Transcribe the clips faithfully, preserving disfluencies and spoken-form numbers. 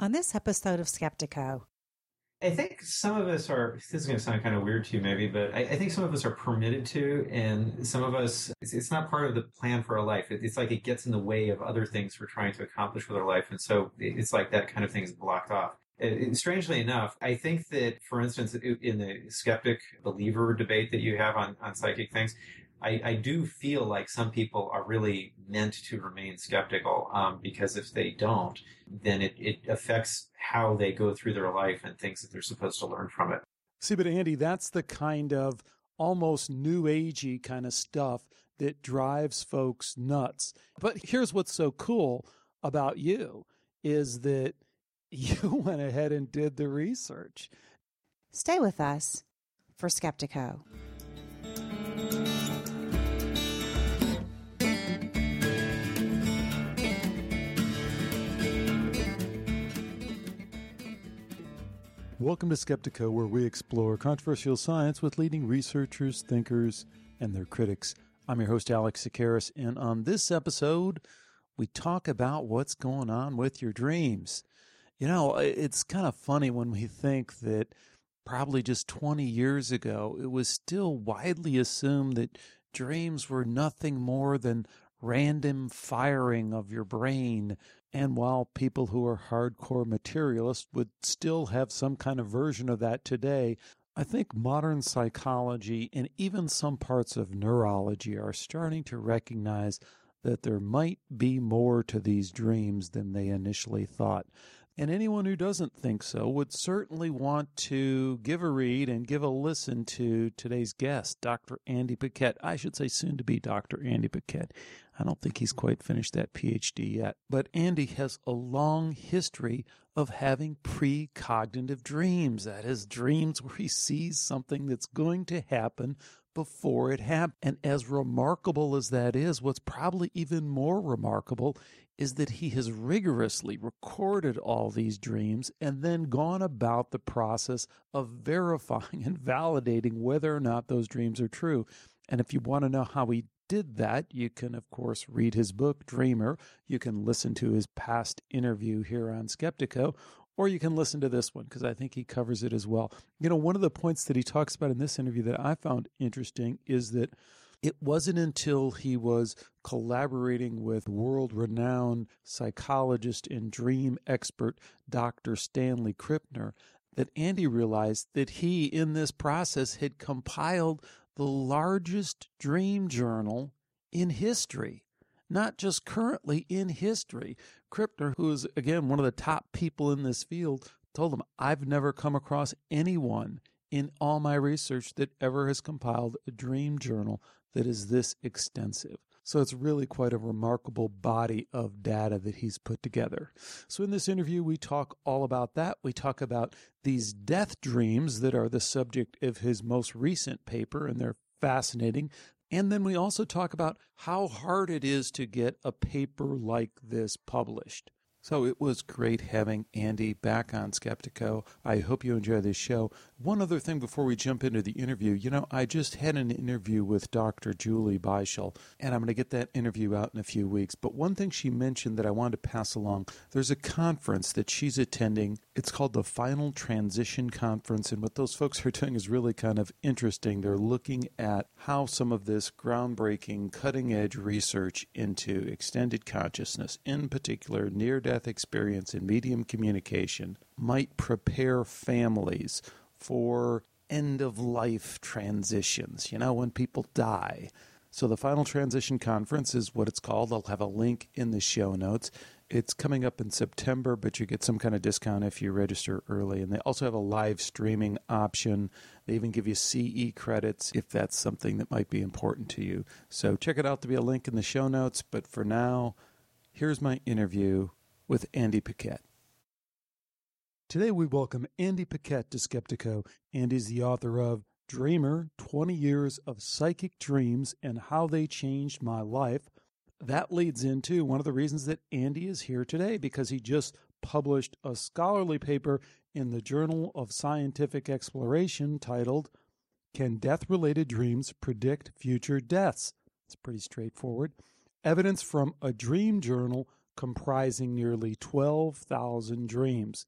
On this episode of Skeptiko. I think some of us are, this is going to sound kind of weird to you maybe, but I, I think some of us are permitted to, and some of us, it's, it's not part of the plan for our life. It, it's like it gets in the way of other things we're trying to accomplish with our life, and so it's like that kind of thing is blocked off. It, it, strangely enough, I think that, for instance, in the skeptic-believer debate that you have on, on psychic things, I, I do feel like some people are really meant to remain skeptical, um, because if they don't, then it, it affects how they go through their life and things that they're supposed to learn from it. See, but Andy, that's the kind of almost new agey kind of stuff that drives folks nuts. But here's what's so cool about you is that you went ahead and did the research. Stay with us for Skeptiko. Welcome to Skeptiko, where we explore controversial science with leading researchers, thinkers, and their critics. I'm your host, Alex Tsakiris, and on this episode, we talk about what's going on with your dreams. You know, it's kind of funny when we think that probably just twenty years ago, it was still widely assumed that dreams were nothing more than random firing of your brain. And while people who are hardcore materialists would still have some kind of version of that today, I think modern psychology and even some parts of neurology are starting to recognize that there might be more to these dreams than they initially thought. And anyone who doesn't think so would certainly want to give a read and give a listen to today's guest, Doctor Andy Paquette. I should say soon to be Doctor Andy Paquette. I don't think he's quite finished that P H D yet. But Andy has a long history of having precognitive dreams. That is, dreams where he sees something that's going to happen before it happens. And as remarkable as that is, what's probably even more remarkable is that he has rigorously recorded all these dreams and then gone about the process of verifying and validating whether or not those dreams are true. And if you want to know how he did that, you can, of course, read his book, Dreamer. You can listen to his past interview here on Skeptiko, or you can listen to this one because I think he covers it as well. You know, one of the points that he talks about in this interview that I found interesting is that it wasn't until he was collaborating with world-renowned psychologist and dream expert Doctor Stanley Krippner that Andy realized that he, in this process, had compiled the largest dream journal in history. Not just currently, in history. Krippner, who is, again, one of the top people in this field, told him, I've never come across anyone in all my research that ever has compiled a dream journal that is this extensive. So it's really quite a remarkable body of data that he's put together. So in this interview, we talk all about that. We talk about these death dreams that are the subject of his most recent paper, and they're fascinating. And then we also talk about how hard it is to get a paper like this published. So it was great having Andy back on Skeptiko. I hope you enjoy this show. One other thing before we jump into the interview. You know, I just had an interview with Doctor Julie Beischel, and I'm going to get that interview out in a few weeks. But one thing she mentioned that I wanted to pass along, there's a conference that she's attending. It's called the Final Transition Conference, and what those folks are doing is really kind of interesting. They're looking at how some of this groundbreaking, cutting-edge research into extended consciousness, in particular near-death experience in medium communication, might prepare families for end-of-life transitions, you know, when people die. So the Final Transition Conference is what it's called. I'll have a link in the show notes. It's coming up in September, but you get some kind of discount if you register early. And they also have a live streaming option. They even give you C E credits if that's something that might be important to you. So check it out. There'll be a link in the show notes. But for now, here's my interview with Andy Paquette. Today we welcome Andy Paquette to Skeptiko. Andy's the author of Dreamer, twenty years of Psychic Dreams and How They Changed My Life. That leads into one of the reasons that Andy is here today, because he just published a scholarly paper in the Journal of Scientific Exploration titled, Can Death-Related Dreams Predict Future Deaths? It's pretty straightforward. Evidence from a dream journal comprising nearly twelve thousand dreams.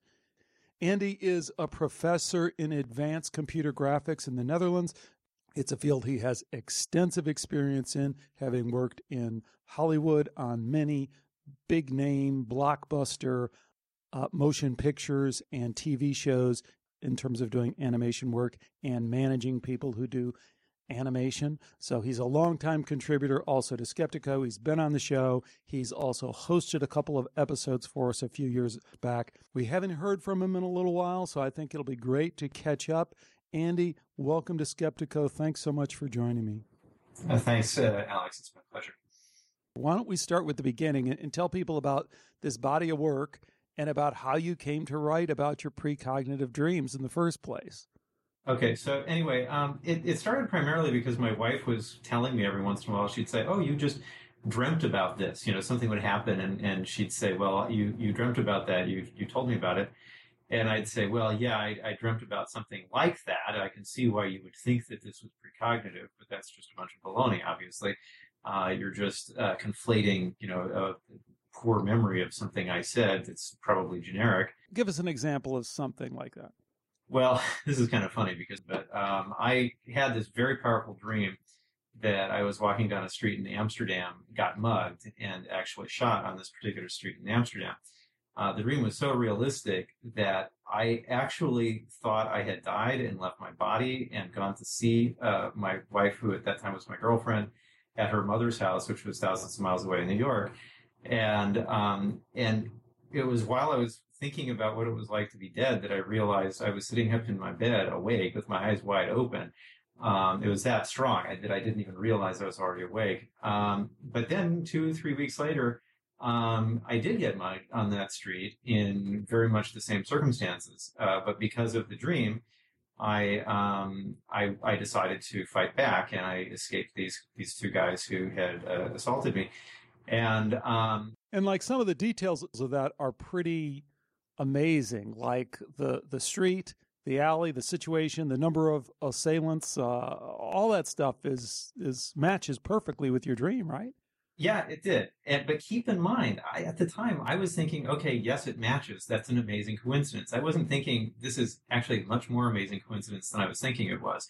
Andy is a professor in advanced computer graphics in the Netherlands. It's a field he has extensive experience in, having worked in Hollywood on many big-name, blockbuster uh, motion pictures and T V shows in terms of doing animation work and managing people who do animation. So he's a longtime contributor also to Skeptiko. He's been on the show. He's also hosted a couple of episodes for us a few years back. We haven't heard from him in a little while, so I think it'll be great to catch up. Andy, welcome to Skeptiko. Thanks so much for joining me. Uh, thanks, uh, Alex. It's my pleasure. Why don't we start with the beginning and, and tell people about this body of work and about how you came to write about your precognitive dreams in the first place. Okay, so anyway, um, it, it started primarily because my wife was telling me every once in a while, she'd say, oh, you just dreamt about this. You know, something would happen, and, and she'd say, well, you, you dreamt about that. You, you told me about it. And I'd say, well, yeah, I, I dreamt about something like that. I can see why you would think that this was precognitive, but that's just a bunch of baloney, obviously. Uh, you're just uh, conflating, you know, a poor memory of something I said that's probably generic. Give us an example of something like that. Well, this is kind of funny because but, um, I had this very powerful dream that I was walking down a street in Amsterdam, got mugged, and actually shot on this particular street in Amsterdam. Uh, the dream was so realistic that I actually thought I had died and left my body and gone to see uh, my wife, who at that time was my girlfriend, at her mother's house, which was thousands of miles away in New York. And um, and it was while I was thinking about what it was like to be dead that I realized I was sitting up in my bed awake with my eyes wide open. Um, it was that strong that I didn't even realize I was already awake. Um, but then two, three weeks later, um, I did get mugged on that street in very much the same circumstances. Uh, but because of the dream, I, um, I, I decided to fight back, and I escaped these, these two guys who had uh, assaulted me. And, um, and like some of the details of that are pretty amazing, like the the street, the alley, the situation, the number of assailants, uh, all that stuff is is matches perfectly with your dream, right? Yeah, it did. And, but keep in mind, I, at the time, I was thinking, okay, yes, it matches. That's an amazing coincidence. I wasn't thinking this is actually a much more amazing coincidence than I was thinking it was.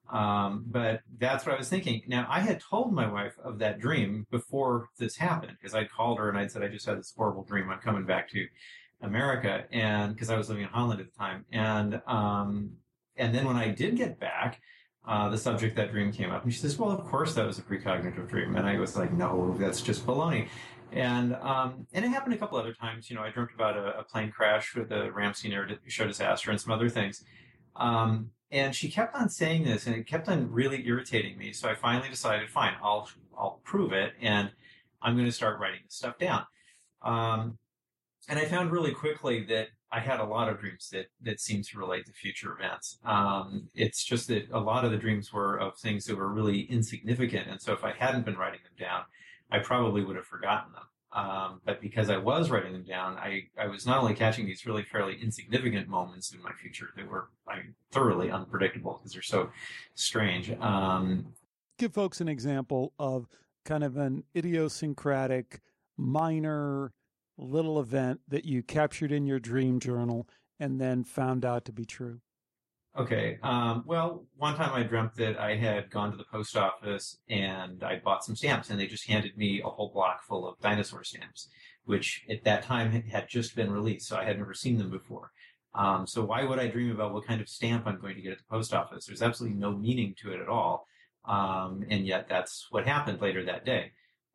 Um, but that's what I was thinking. Now, I had told my wife of that dream before this happened, because I'd called her and I'd said, I just had this horrible dream. I'm coming back to America, and because I was living in Holland at the time. And, um, and then when I did get back, uh, the subject of that dream came up, and she says, well, of course that was a precognitive dream. And I was like, no, that's just baloney. And, um, and it happened a couple other times. You know, I dreamt about a, a plane crash with the Ramsey show disaster and some other things. Um, and she kept on saying this, and it kept on really irritating me. So I finally decided, fine, I'll, I'll prove it, and I'm going to start writing this stuff down. Um, And I found really quickly that I had a lot of dreams that, that seemed to relate to future events. Um, it's just that a lot of the dreams were of things that were really insignificant. And so if I hadn't been writing them down, I probably would have forgotten them. Um, but because I was writing them down, I, I was not only catching these really fairly insignificant moments in my future that were I mean, thoroughly unpredictable because they're so strange. Um, Give folks an example of kind of an idiosyncratic, minor little event that you captured in your dream journal and then found out to be true. Okay. Um, well, one time I dreamt that I had gone to the post office and I bought some stamps, and they just handed me a whole block full of dinosaur stamps, which at that time had just been released, so I had never seen them before. Um, so why would I dream about what kind of stamp I'm going to get at the post office? There's absolutely no meaning to it at all. Um, and yet that's what happened later that day.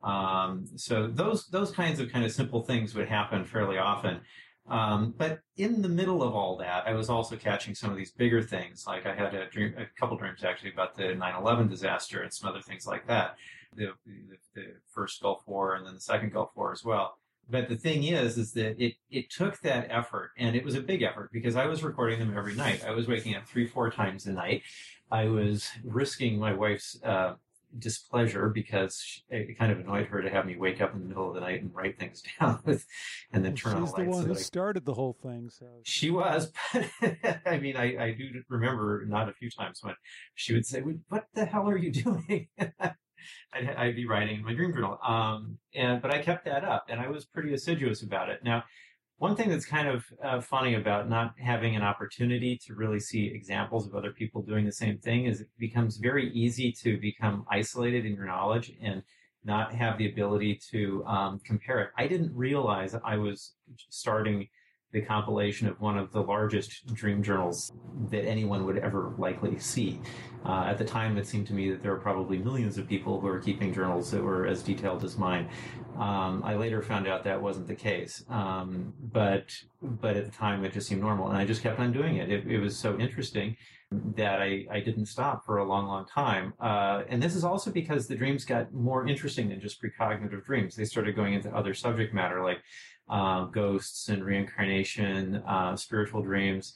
Um, so those, those kinds of kind of simple things would happen fairly often. Um, but in the middle of all that, I was also catching some of these bigger things. Like I had a dream, a couple dreams actually about the nine eleven disaster and some other things like that. The, the, the first Gulf War and then the second Gulf War as well. But the thing is, is that it, it took that effort, and it was a big effort because I was recording them every night. I was waking up three, four times a night. I was risking my wife's, uh, displeasure because it kind of annoyed her to have me wake up in the middle of the night and write things down with, and then turn on the lights. She's the one who I, started the whole thing. So she was, but I mean, I, I do remember not a few times when she would say, "What the hell are you doing?" I'd, I'd be writing in my dream journal. Um, and but I kept that up, and I was pretty assiduous about it. Now, one thing that's kind of uh, funny about not having an opportunity to really see examples of other people doing the same thing is it becomes very easy to become isolated in your knowledge and not have the ability to um, compare it. I didn't realize I was starting the compilation of one of the largest dream journals that anyone would ever likely see. Uh, at the time, it seemed to me that there were probably millions of people who were keeping journals that were as detailed as mine. Um, I later found out that wasn't the case, um, but but at the time, it just seemed normal, and I just kept on doing it. It, it was so interesting that I, I didn't stop for a long, long time. Uh, and this is also because the dreams got more interesting than just precognitive dreams. They started going into other subject matter like uh, ghosts and reincarnation, uh, spiritual dreams,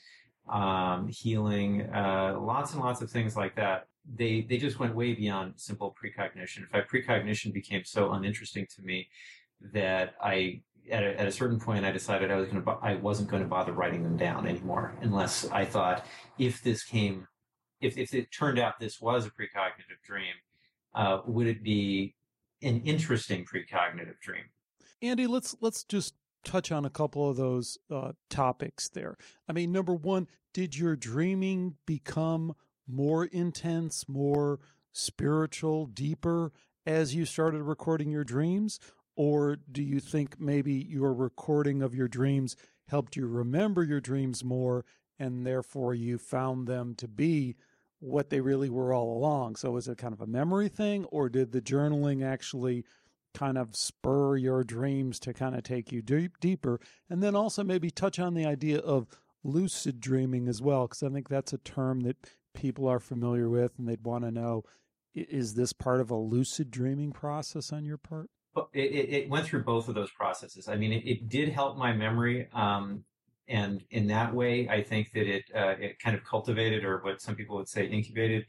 um, healing, uh, lots and lots of things like that. They they just went way beyond simple precognition. In fact, precognition became so uninteresting to me that I At a, at a certain point, I decided I was going to. I wasn't going to bother writing them down anymore, unless I thought if this came, if if it turned out this was a precognitive dream, uh, would it be an interesting precognitive dream? Andy, let's let's just touch on a couple of those uh, topics there. I mean, number one, did your dreaming become more intense, more spiritual, deeper as you started recording your dreams? Or do you think maybe your recording of your dreams helped you remember your dreams more, and therefore you found them to be what they really were all along? So was it kind of a memory thing, or did the journaling actually kind of spur your dreams to kind of take you deep, deeper? And then also maybe touch on the idea of lucid dreaming as well, because I think that's a term that people are familiar with, and they'd want to know, is this part of a lucid dreaming process on your part? It, it went through both of those processes. I mean, it, it did help my memory, um, and in that way, I think that it uh, it kind of cultivated, or what some people would say, incubated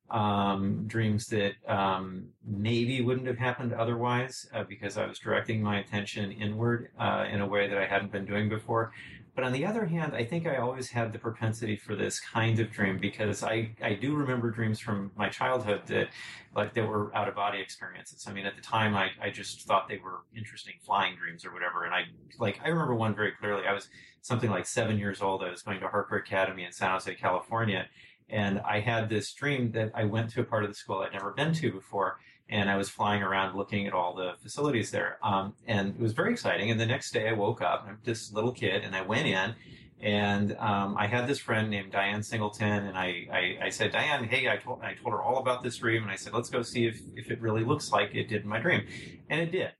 um, dreams that um, maybe wouldn't have happened otherwise, uh, because I was directing my attention inward uh, in a way that I hadn't been doing before. But on the other hand, I think I always had the propensity for this kind of dream, because I, I do remember dreams from my childhood that, like, they were out of body experiences. I mean, at the time, I, I just thought they were interesting flying dreams or whatever. And I, like, I remember one very clearly. I was something like seven years old. I was going to Harper Academy in San Jose, California. And I had this dream that I went to a part of the school I'd never been to before. And I was flying around looking at all the facilities there. Um, and it was very exciting. And the next day I woke up, I'm this little kid, and I went in, and um, I had this friend named Diane Singleton. And I, I, I said, Diane, hey, I told, I told her all about this dream. And I said, let's go see if, if it really looks like it did in my dream. And it did.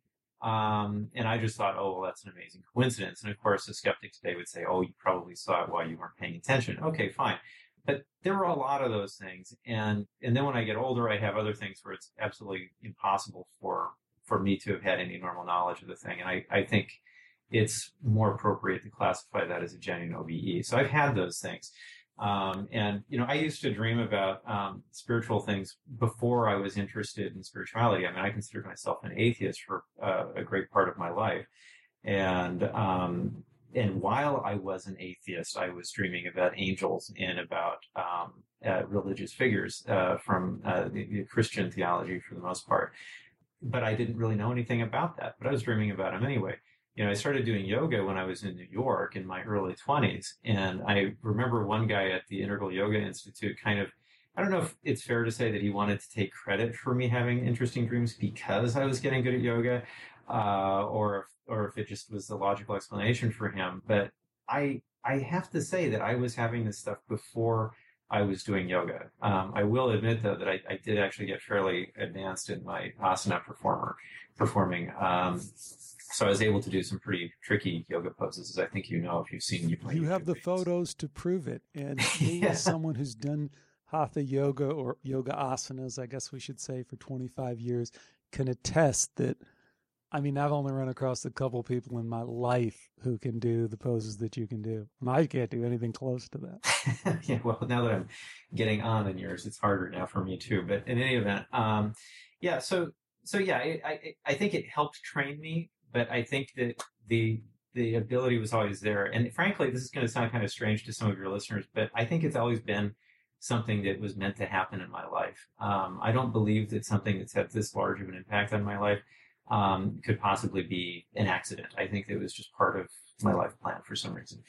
Um, and I just thought, oh, well, that's an amazing coincidence. And of course, the skeptics today would say, oh, you probably saw it while you weren't paying attention. Okay, fine. But there were a lot of those things. And, and then when I get older, I have other things where it's absolutely impossible for, for me to have had any normal knowledge of the thing. And I, I think it's more appropriate to classify that as a genuine O B E. So I've had those things. Um, and, you know, I used to dream about um, spiritual things before I was interested in spirituality. I mean, I considered myself an atheist for uh, a great part of my life. And, um, And while I was an atheist, I was dreaming about angels and about um, uh, religious figures uh, from uh, the, the Christian theology for the most part. But I didn't really know anything about that. But I was dreaming about them anyway. You know, I started doing yoga when I was in New York in my early twenties. And I remember one guy at the Integral Yoga Institute kind of, I don't know if it's fair to say that he wanted to take credit for me having interesting dreams because I was getting good at yoga. Uh, or if, or if it just was the logical explanation for him. But I I have to say that I was having this stuff before I was doing yoga. Um, I will admit, though, that I, I did actually get fairly advanced in my asana performer performing. Um, so I was able to do some pretty tricky yoga poses, as I think you know if you've seen me play. You have the photos to prove it. And me, yeah. As someone who's done hatha yoga or yoga asanas, I guess we should say, for twenty-five years, can attest that, I mean, I've only run across a couple people in my life who can do the poses that you can do. And I can't do anything close to that. Yeah, well, now that I'm getting on in years, it's harder now for me too. But in any event, um, yeah, so, so yeah, I, I, I think it helped train me, but I think that the, the ability was always there. And frankly, this is going to sound kind of strange to some of your listeners, but I think it's always been something that was meant to happen in my life. Um, I don't believe that something that's had this large of an impact on my life um, could possibly be an accident. I think it was just part of my life plan for some reason.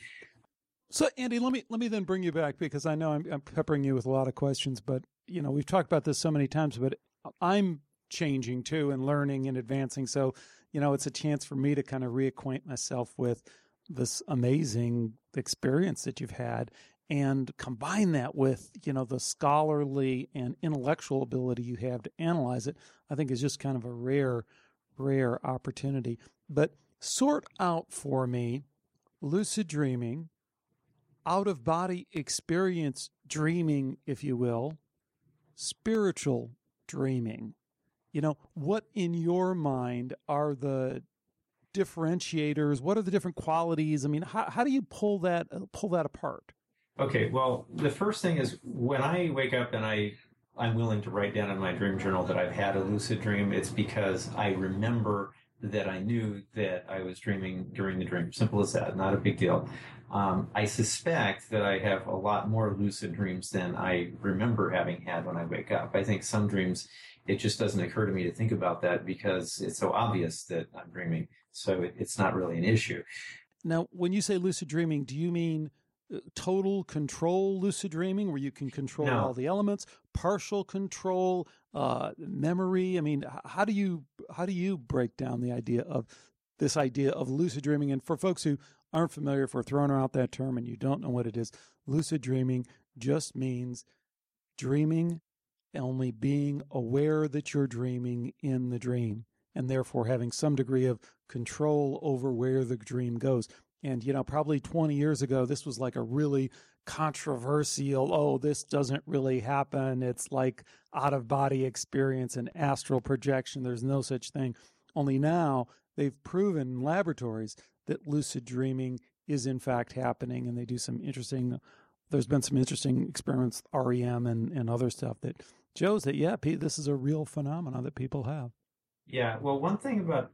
So, Andy, let me let me then bring you back, because I know I'm, I'm peppering you with a lot of questions, but you know we've talked about this so many times, but I'm changing too and learning and advancing. So, you know, it's a chance for me to kind of reacquaint myself with this amazing experience that you've had, and combine that with, you know, the scholarly and intellectual ability you have to analyze it. I think is just kind of a rare, rare opportunity. But sort out for me lucid dreaming, out-of-body experience dreaming, if you will, spiritual dreaming. You know, what in your mind are the differentiators? What are the different qualities? I mean, how, how do you pull that pull that apart? Okay, well, the first thing is when I wake up and I, I'm willing to write down in my dream journal that I've had a lucid dream, it's because I remember that I knew that I was dreaming during the dream. Simple as that, not a big deal. Um, I suspect that I have a lot more lucid dreams than I remember having had when I wake up. I think some dreams, it just doesn't occur to me to think about that because it's so obvious that I'm dreaming. So it, it's not really an issue. Now, when you say lucid dreaming, do you mean total control lucid dreaming, where you can control No. all the elements, partial control, uh, memory? I mean, how do you how do you break down the idea of this idea of lucid dreaming? And for folks who aren't familiar, if we're throwing out that term and you don't know what it is, lucid dreaming just means dreaming, only being aware that you're dreaming in the dream, and therefore having some degree of control over where the dream goes. And, you know, probably twenty years ago, this was like a really controversial, oh, this doesn't really happen. It's like out-of-body experience and astral projection. There's no such thing. Only now they've proven in laboratories that lucid dreaming is in fact happening, and they do some interesting, there's been some interesting experiments, R E M and, and other stuff that shows that, yeah, Pete, this is a real phenomenon that people have. Yeah, well, one thing about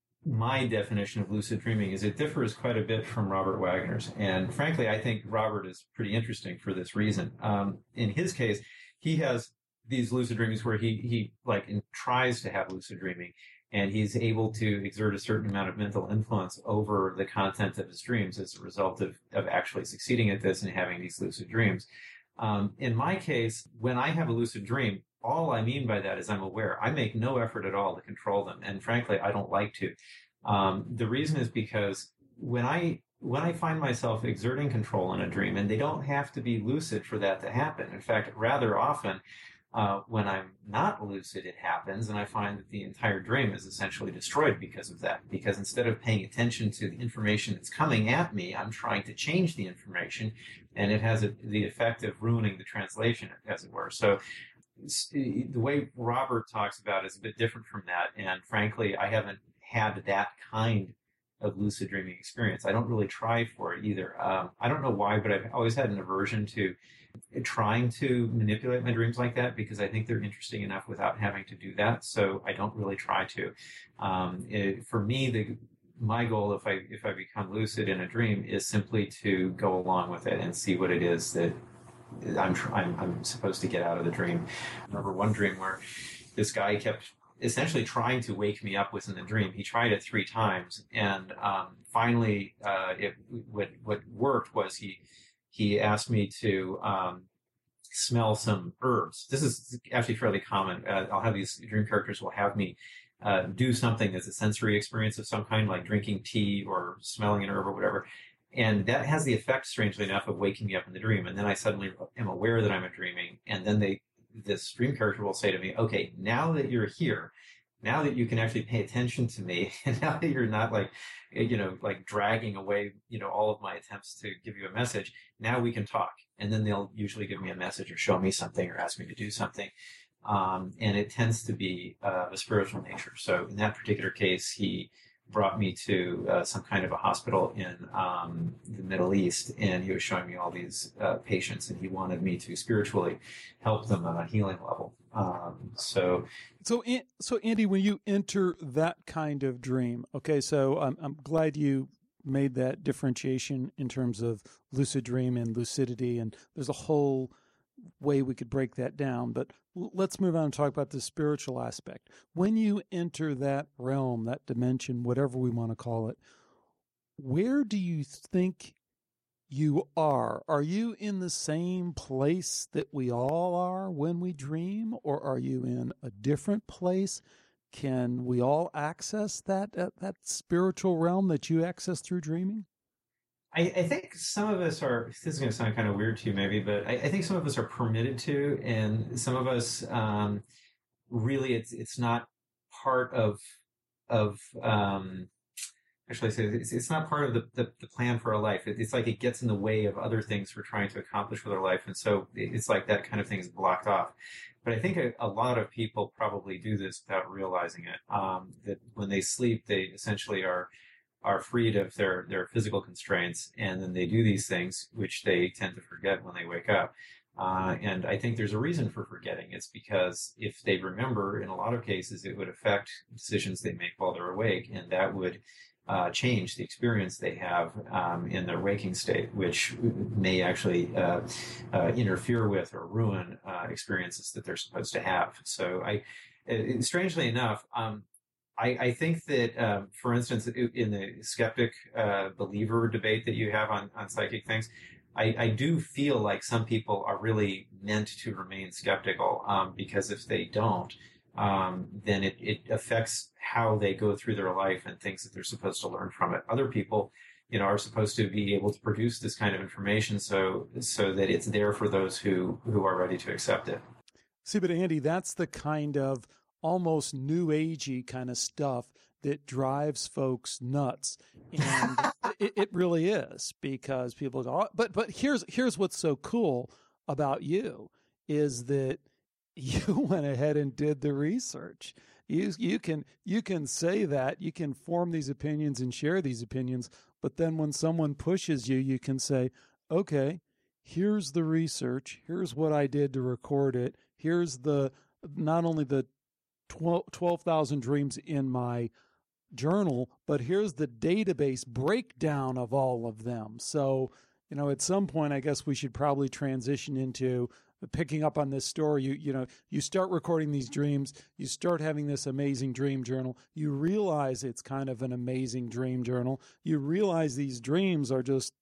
my definition of lucid dreaming is it differs quite a bit from Robert Wagner's. And frankly, I think Robert is pretty interesting for this reason. Um, in his case, he has these lucid dreamings where he, he like in, tries to have lucid dreaming, and he's able to exert a certain amount of mental influence over the content of his dreams as a result of, of actually succeeding at this and having these lucid dreams. Um, in my case, when I have a lucid dream, all I mean by that is I'm aware. I make no effort at all to control them. And frankly, I don't like to. Um, the reason is because when I when I find myself exerting control in a dream, and they don't have to be lucid for that to happen. In fact, rather often, uh, when I'm not lucid, it happens, and I find that the entire dream is essentially destroyed because of that. Because instead of paying attention to the information that's coming at me, I'm trying to change the information, and it has a, the effect of ruining the translation, as it were. So the way Robert talks about it is a bit different from that. And frankly, I haven't had that kind of lucid dreaming experience. I don't really try for it either. Um, I don't know why, but I've always had an aversion to trying to manipulate my dreams like that because I think they're interesting enough without having to do that. So I don't really try to. Um, it, for me, the my goal, if I if I become lucid in a dream, is simply to go along with it and see what it is that I'm, I'm I'm supposed to get out of the dream. I remember one dream where this guy kept essentially trying to wake me up within the dream. He tried it three times, and um, finally, uh, it, what what worked was he he asked me to um, smell some herbs. This is actually fairly common. Uh, I'll have these dream characters will have me uh, do something that's a sensory experience of some kind, like drinking tea or smelling an herb or whatever. And that has the effect, strangely enough, of waking me up in the dream. And then I suddenly am aware that I'm dreaming. And then they, this dream character will say to me, okay, now that you're here, now that you can actually pay attention to me, and now that you're not like, you know, like dragging away, you know, all of my attempts to give you a message, now we can talk. And then they'll usually give me a message or show me something or ask me to do something. Um, and it tends to be uh, a spiritual nature. So in that particular case, he brought me to uh, some kind of a hospital in um, the Middle East, and he was showing me all these uh, patients, and he wanted me to spiritually help them on a healing level. Um, so, so, so Andy, when you enter that kind of dream, okay, so I'm, I'm glad you made that differentiation in terms of lucid dream and lucidity, and there's a whole way we could break that down, but l- let's move on and talk about the spiritual aspect. When you enter that realm, that dimension, whatever we want to call it, where do you think you are? Are you in the same place that we all are when we dream, or are you in a different place? Can we all access that that, that spiritual realm that you access through dreaming? I, I think some of us are, this is going to sound kind of weird to you maybe, but I, I think some of us are permitted to, and some of us, um, really, it's it's not part of, of um, actually, I say it's, it's not part of the, the, the plan for our life. It, it's like it gets in the way of other things we're trying to accomplish with our life. And so it's like that kind of thing is blocked off. But I think a, a lot of people probably do this without realizing it, um, that when they sleep, they essentially are are freed of their, their physical constraints, and then they do these things, which they tend to forget when they wake up. Uh, and I think there's a reason for forgetting. It's because if they remember, in a lot of cases, it would affect decisions they make while they're awake, and that would uh, change the experience they have um, in their waking state, which may actually uh, uh, interfere with or ruin uh, experiences that they're supposed to have. So I, it, strangely enough, um, I, I think that, um, for instance, in the skeptic uh, believer debate that you have on, on psychic things, I, I do feel like some people are really meant to remain skeptical, um, because if they don't, um, then it, it affects how they go through their life and things that they're supposed to learn from it. Other people, you know, are supposed to be able to produce this kind of information so so that it's there for those who, who are ready to accept it. See, but Andy, that's the kind of almost new agey kind of stuff that drives folks nuts. And it, it really is, because people go, oh, but, but here's, here's what's so cool about you is that you went ahead and did the research. You, you can, you can say that, you can form these opinions and share these opinions, but then when someone pushes you, you can say, okay, here's the research. Here's what I did to record it. Here's the, not only the twelve thousand dreams in my journal, but here's the database breakdown of all of them. So, you know, at some point, I guess we should probably transition into picking up on this story. You, you know, you start recording these dreams, you start having this amazing dream journal. You realize it's kind of an amazing dream journal. You realize these dreams are just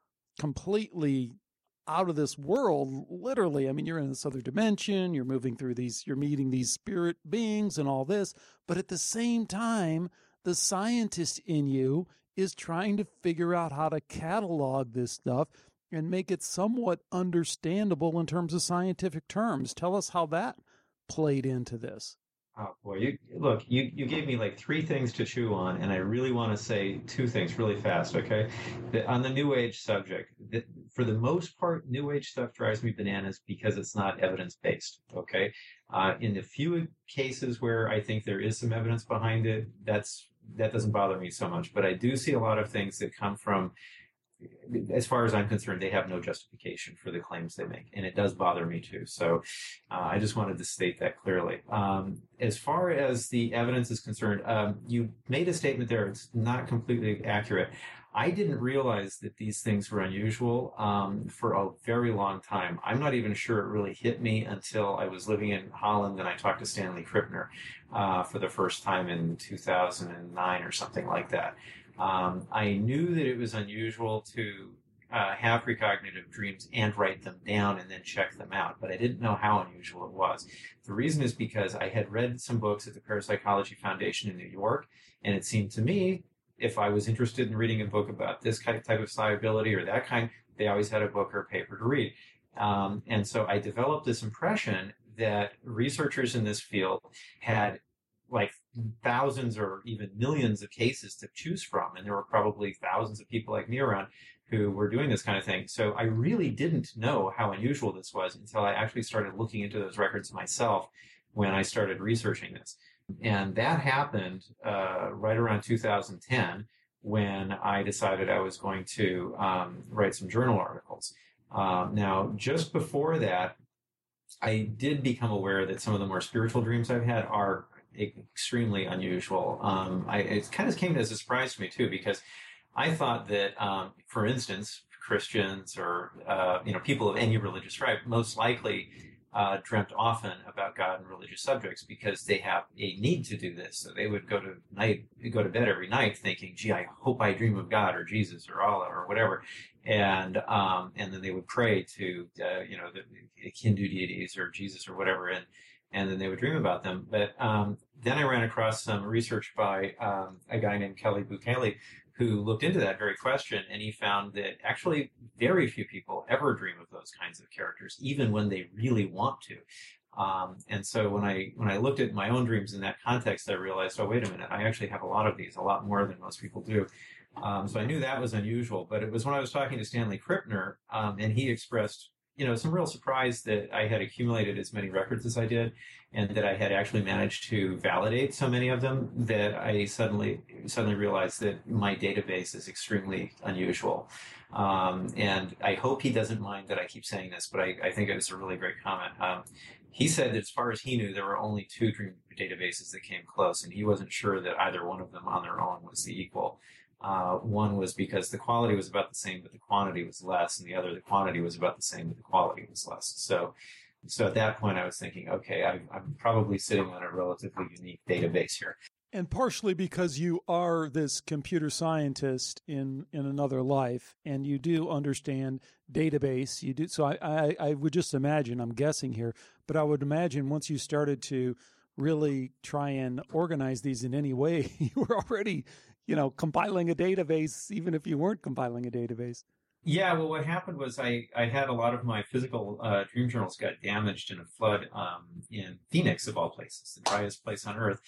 completely out of this world, literally. I mean, you're in this other dimension, you're moving through these, you're meeting these spirit beings and all this, but at the same time, the scientist in you is trying to figure out how to catalog this stuff and make it somewhat understandable in terms of scientific terms. Tell us how that played into this. Oh boy, you look, you, you gave me like three things to chew on, and I really want to say two things really fast, okay? The, on the New Age subject, the, for the most part, New Age stuff drives me bananas because it's not evidence-based, okay? Uh, in the few cases where I think there is some evidence behind it, that's that doesn't bother me so much. But I do see a lot of things that come from, as far as I'm concerned, they have no justification for the claims they make, and it does bother me too. So uh, I just wanted to state that clearly. Um, as far as the evidence is concerned, um, you made a statement there. It's not completely accurate. I didn't realize that these things were unusual um, for a very long time. I'm not even sure it really hit me until I was living in Holland and I talked to Stanley Krippner uh, for the first time in two thousand nine or something like that. Um, I knew that it was unusual to uh, have precognitive dreams and write them down and then check them out, but I didn't know how unusual it was. The reason is because I had read some books at the Parapsychology Foundation in New York, and it seemed to me, if I was interested in reading a book about this type of psi-ability or that kind, they always had a book or a paper to read. Um, and so I developed this impression that researchers in this field had like thousands or even millions of cases to choose from. And there were probably thousands of people like me around who were doing this kind of thing. So I really didn't know how unusual this was until I actually started looking into those records myself when I started researching this. And that happened uh, right around two thousand ten when I decided I was going to um, write some journal articles. Um, now, just before that, I did become aware that some of the more spiritual dreams I've had are extremely unusual. Um, I, it kind of came as a surprise to me too, because I thought that, um, for instance, Christians or, uh, you know, people of any religious stripe most likely uh, dreamt often about God and religious subjects because they have a need to do this. So they would go to night, go to bed every night thinking, gee, I hope I dream of God or Jesus or Allah or whatever. And, um, and then they would pray to, uh, you know, the Hindu deities or Jesus or whatever. And, and then they would dream about them. But, um, then I ran across some research by, um, a guy named Kelly Bukele, who looked into that very question, and he found that actually very few people ever dream of those kinds of characters, even when they really want to. Um, and so when I when I looked at my own dreams in that context, I realized, oh, wait a minute, I actually have a lot of these, a lot more than most people do. Um, so I knew that was unusual. But it was when I was talking to Stanley Krippner, um, and he expressed, you know, some real surprise that I had accumulated as many records as I did, and that I had actually managed to validate so many of them, that I suddenly suddenly realized that my database is extremely unusual. Um, and I hope he doesn't mind that I keep saying this, but I, I think it was a really great comment. Um, he said that as far as he knew, there were only two dream databases that came close, and he wasn't sure that either one of them on their own was the equal. Uh, one was because the quality was about the same, but the quantity was less, and the other, the quantity was about the same, but the quality was less. So, so at that point, I was thinking, okay, I, I'm probably sitting on a relatively unique database here. And partially because you are this computer scientist in, in another life, and you do understand database. You do. So I, I, I would just imagine, I'm guessing here, but I would imagine once you started to really try and organize these in any way, you were already, you know, compiling a database, even if you weren't compiling a database. Yeah, well, what happened was I, I had a lot of my physical uh, dream journals got damaged in a flood um, in Phoenix, of all places, the driest place on earth.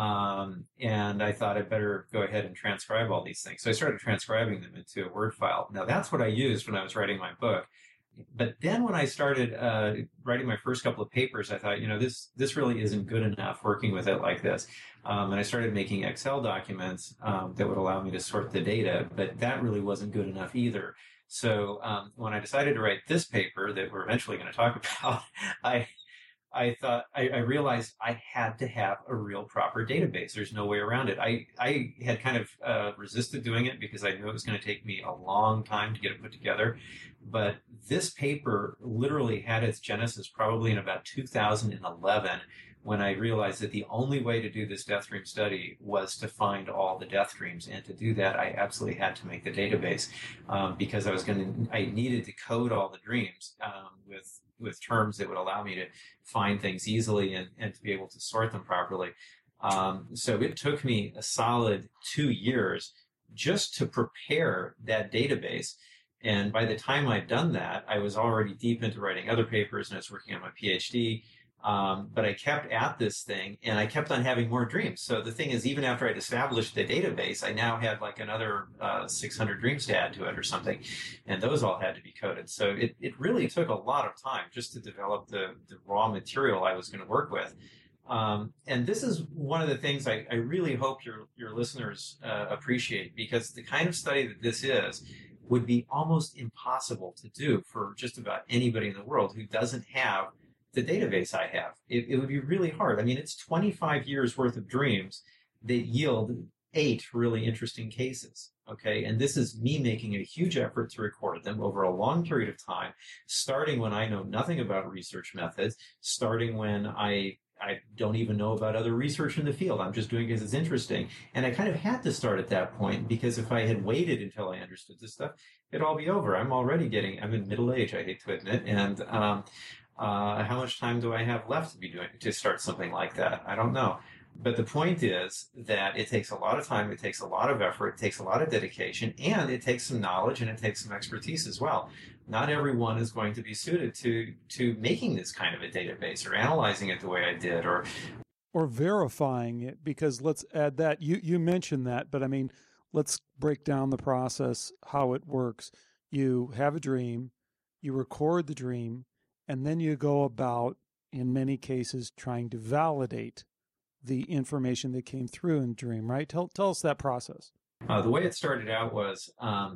Um, and I thought I'd better go ahead and transcribe all these things. So I started transcribing them into a Word file. Now, that's what I used when I was writing my book. But then when I started uh, writing my first couple of papers, I thought, you know, this this really isn't good enough working with it like this. Um, and I started making Excel documents um, that would allow me to sort the data, but that really wasn't good enough either. So um, when I decided to write this paper that we're eventually going to talk about, I I thought I, I realized I had to have a real proper database. There's no way around it. I, I had kind of uh, resisted doing it because I knew it was going to take me a long time to get it put together. But this paper literally had its genesis probably in about two thousand eleven, when I realized that the only way to do this death dream study was to find all the death dreams. And to do that, I absolutely had to make the database um, because I was going to, I needed to code all the dreams um, with with terms that would allow me to find things easily and, and to be able to sort them properly. Um, so it took me a solid two years just to prepare that database. And by the time I'd done that, I was already deep into writing other papers and I was working on my PhD. Um, but I kept at this thing and I kept on having more dreams. So the thing is, even after I'd established the database, I now had like another uh, six hundred dreams to add to it or something. And those all had to be coded. So it, it really took a lot of time just to develop the, the raw material I was going to work with. Um, and this is one of the things I, I really hope your, your listeners uh, appreciate, because the kind of study that this is would be almost impossible to do for just about anybody in the world who doesn't have the database I have. It, it would be really hard. I mean, it's twenty-five years worth of dreams that yield eight really interesting cases. Okay. And this is me making a huge effort to record them over a long period of time, starting when I know nothing about research methods, starting when I I don't even know about other research in the field. I'm just doing it because it's interesting. And I kind of had to start at that point, because if I had waited until I understood this stuff, it'd all be over. I'm already getting, I'm in middle age, I hate to admit. And, um, uh, how much time do I have left to be doing, to start something like that? I don't know. But the point is that it takes a lot of time, it takes a lot of effort, it takes a lot of dedication, and it takes some knowledge and it takes some expertise as well. Not everyone is going to be suited to to making this kind of a database or analyzing it the way I did, or or verifying it, because let's add that. You you mentioned that, but I mean, let's break down the process, how it works. You have a dream, you record the dream, and then you go about, in many cases, trying to validate the information that came through in dream, right? Tell tell us that process. Uh, the way it started out was um,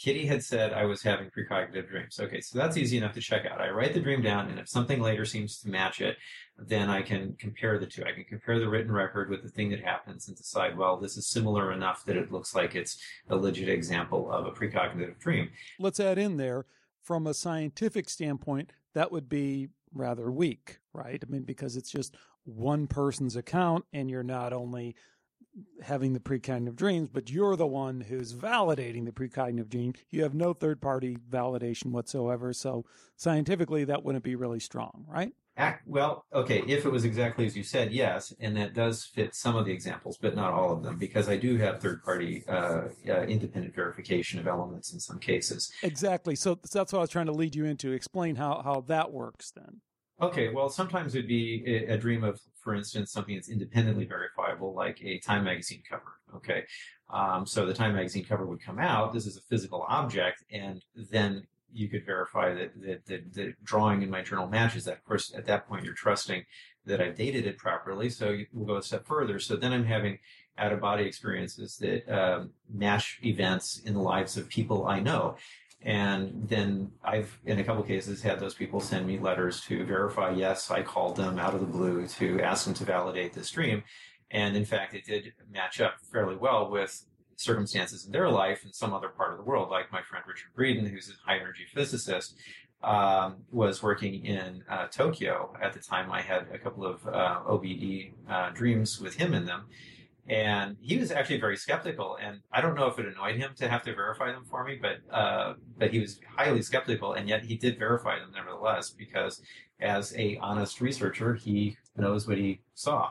Kitty had said I was having precognitive dreams. Okay, so that's easy enough to check out. I write the dream down, and if something later seems to match it, then I can compare the two. I can compare the written record with the thing that happens and decide, well, this is similar enough that it looks like it's a legit example of a precognitive dream. Let's add in there, from a scientific standpoint, that would be rather weak, right? I mean, because it's just one person's account, and you're not only having the precognitive dreams, but you're the one who's validating the precognitive dream. You have no third-party validation whatsoever. So scientifically, that wouldn't be really strong, right? Act, well, okay, if it was exactly as you said, yes, and that does fit some of the examples, but not all of them, because I do have third-party uh, uh, independent verification of elements in some cases. Exactly. So that's what I was trying to lead you into. Explain how, how that works then. Okay, well, sometimes it'd be a, a dream of, for instance, something that's independently verifiable, like a Time magazine cover. Okay, um, so the Time magazine cover would come out. This is a physical object, and then you could verify that, that, that the drawing in my journal matches that. Of course, at that point, you're trusting that I've dated it properly. So we'll go a step further. So then I'm having out-of-body experiences that um, match events in the lives of people I know. And then I've, in a couple cases, had those people send me letters to verify, yes, I called them out of the blue to ask them to validate this dream. And in fact, it did match up fairly well with circumstances in their life in some other part of the world. Like my friend Richard Breeden, who's a high-energy physicist, um, was working in uh, Tokyo at the time. I had a couple of uh, O B E uh, dreams with him in them. And he was actually very skeptical, and I don't know if it annoyed him to have to verify them for me, but uh, but he was highly skeptical, and yet he did verify them nevertheless, because as a honest researcher, he knows what he saw.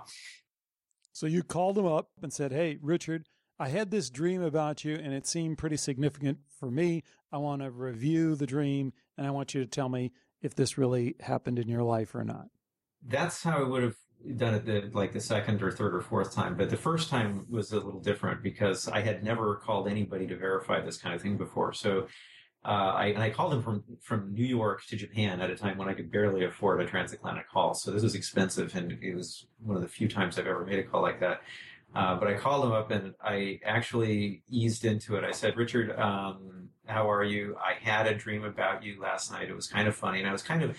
So you called him up and said, hey, Richard, I had this dream about you, and it seemed pretty significant for me. I want to review the dream, and I want you to tell me if this really happened in your life or not. That's how I would have done it the, like the second or third or fourth time. But the first time was a little different because I had never called anybody to verify this kind of thing before. So uh, I, and I called him from, from New York to Japan at a time when I could barely afford a transatlantic call. So this was expensive, and it was one of the few times I've ever made a call like that. Uh, but I called him up, and I actually eased into it. I said, Richard, um, how are you? I had a dream about you last night. It was kind of funny. And I was kind of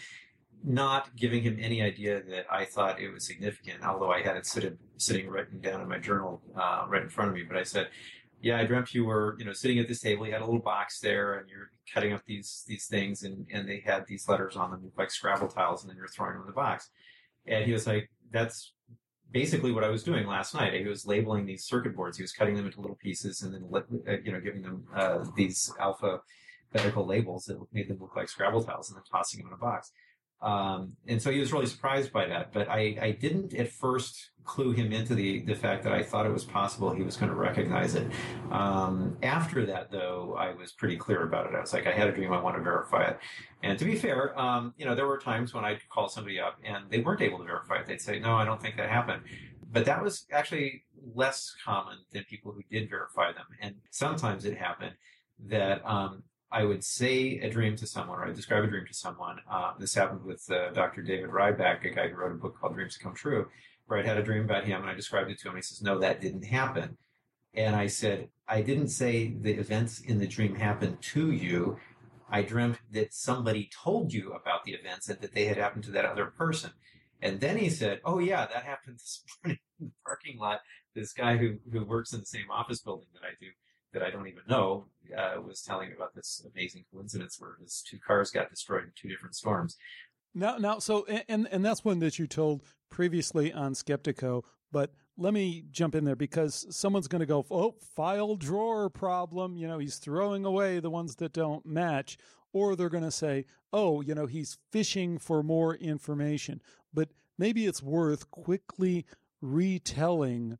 not giving him any idea that I thought it was significant, although I had it sitting, sitting written down in my journal uh, right in front of me. But I said, yeah, I dreamt you were, you know, sitting at this table. You had a little box there, and you're cutting up these these things, and, and they had these letters on them, like Scrabble tiles, and then you're throwing them in the box. And he was like, that's basically what I was doing last night. He was labeling these circuit boards. He was cutting them into little pieces, and then, uh, you know, giving them uh, these alphabetical labels that made them look like Scrabble tiles, and then tossing them in a box. Um, and so he was really surprised by that. But I, I didn't at first clue him into the, the fact that I thought it was possible he was going to recognize it. Um, after that, though, I was pretty clear about it. I was like, I had a dream, I want to verify it. And to be fair, um, you know, there were times when I'd call somebody up and they weren't able to verify it. They'd say, no, I don't think that happened. But that was actually less common than people who did verify them. And sometimes it happened that um, I would say a dream to someone, or I'd describe a dream to someone. Uh, this happened with uh, Doctor David Ryback, a guy who wrote a book called Dreams Come True, where I'd had a dream about him, and I described it to him, and he says, no, that didn't happen. And I said, I didn't say the events in the dream happened to you. I dreamt that somebody told you about the events and that they had happened to that other person. And then he said, oh, yeah, that happened this morning in the parking lot. This guy who, who works in the same office building that I do, that I don't even know, uh, was telling me about this amazing coincidence where his two cars got destroyed in two different storms. Now, now, so, and, and that's one that you told previously on Skeptiko, but let me jump in there because someone's going to go, oh, file drawer problem. You know, he's throwing away the ones that don't match. Or they're going to say, oh, you know, he's fishing for more information. But maybe it's worth quickly retelling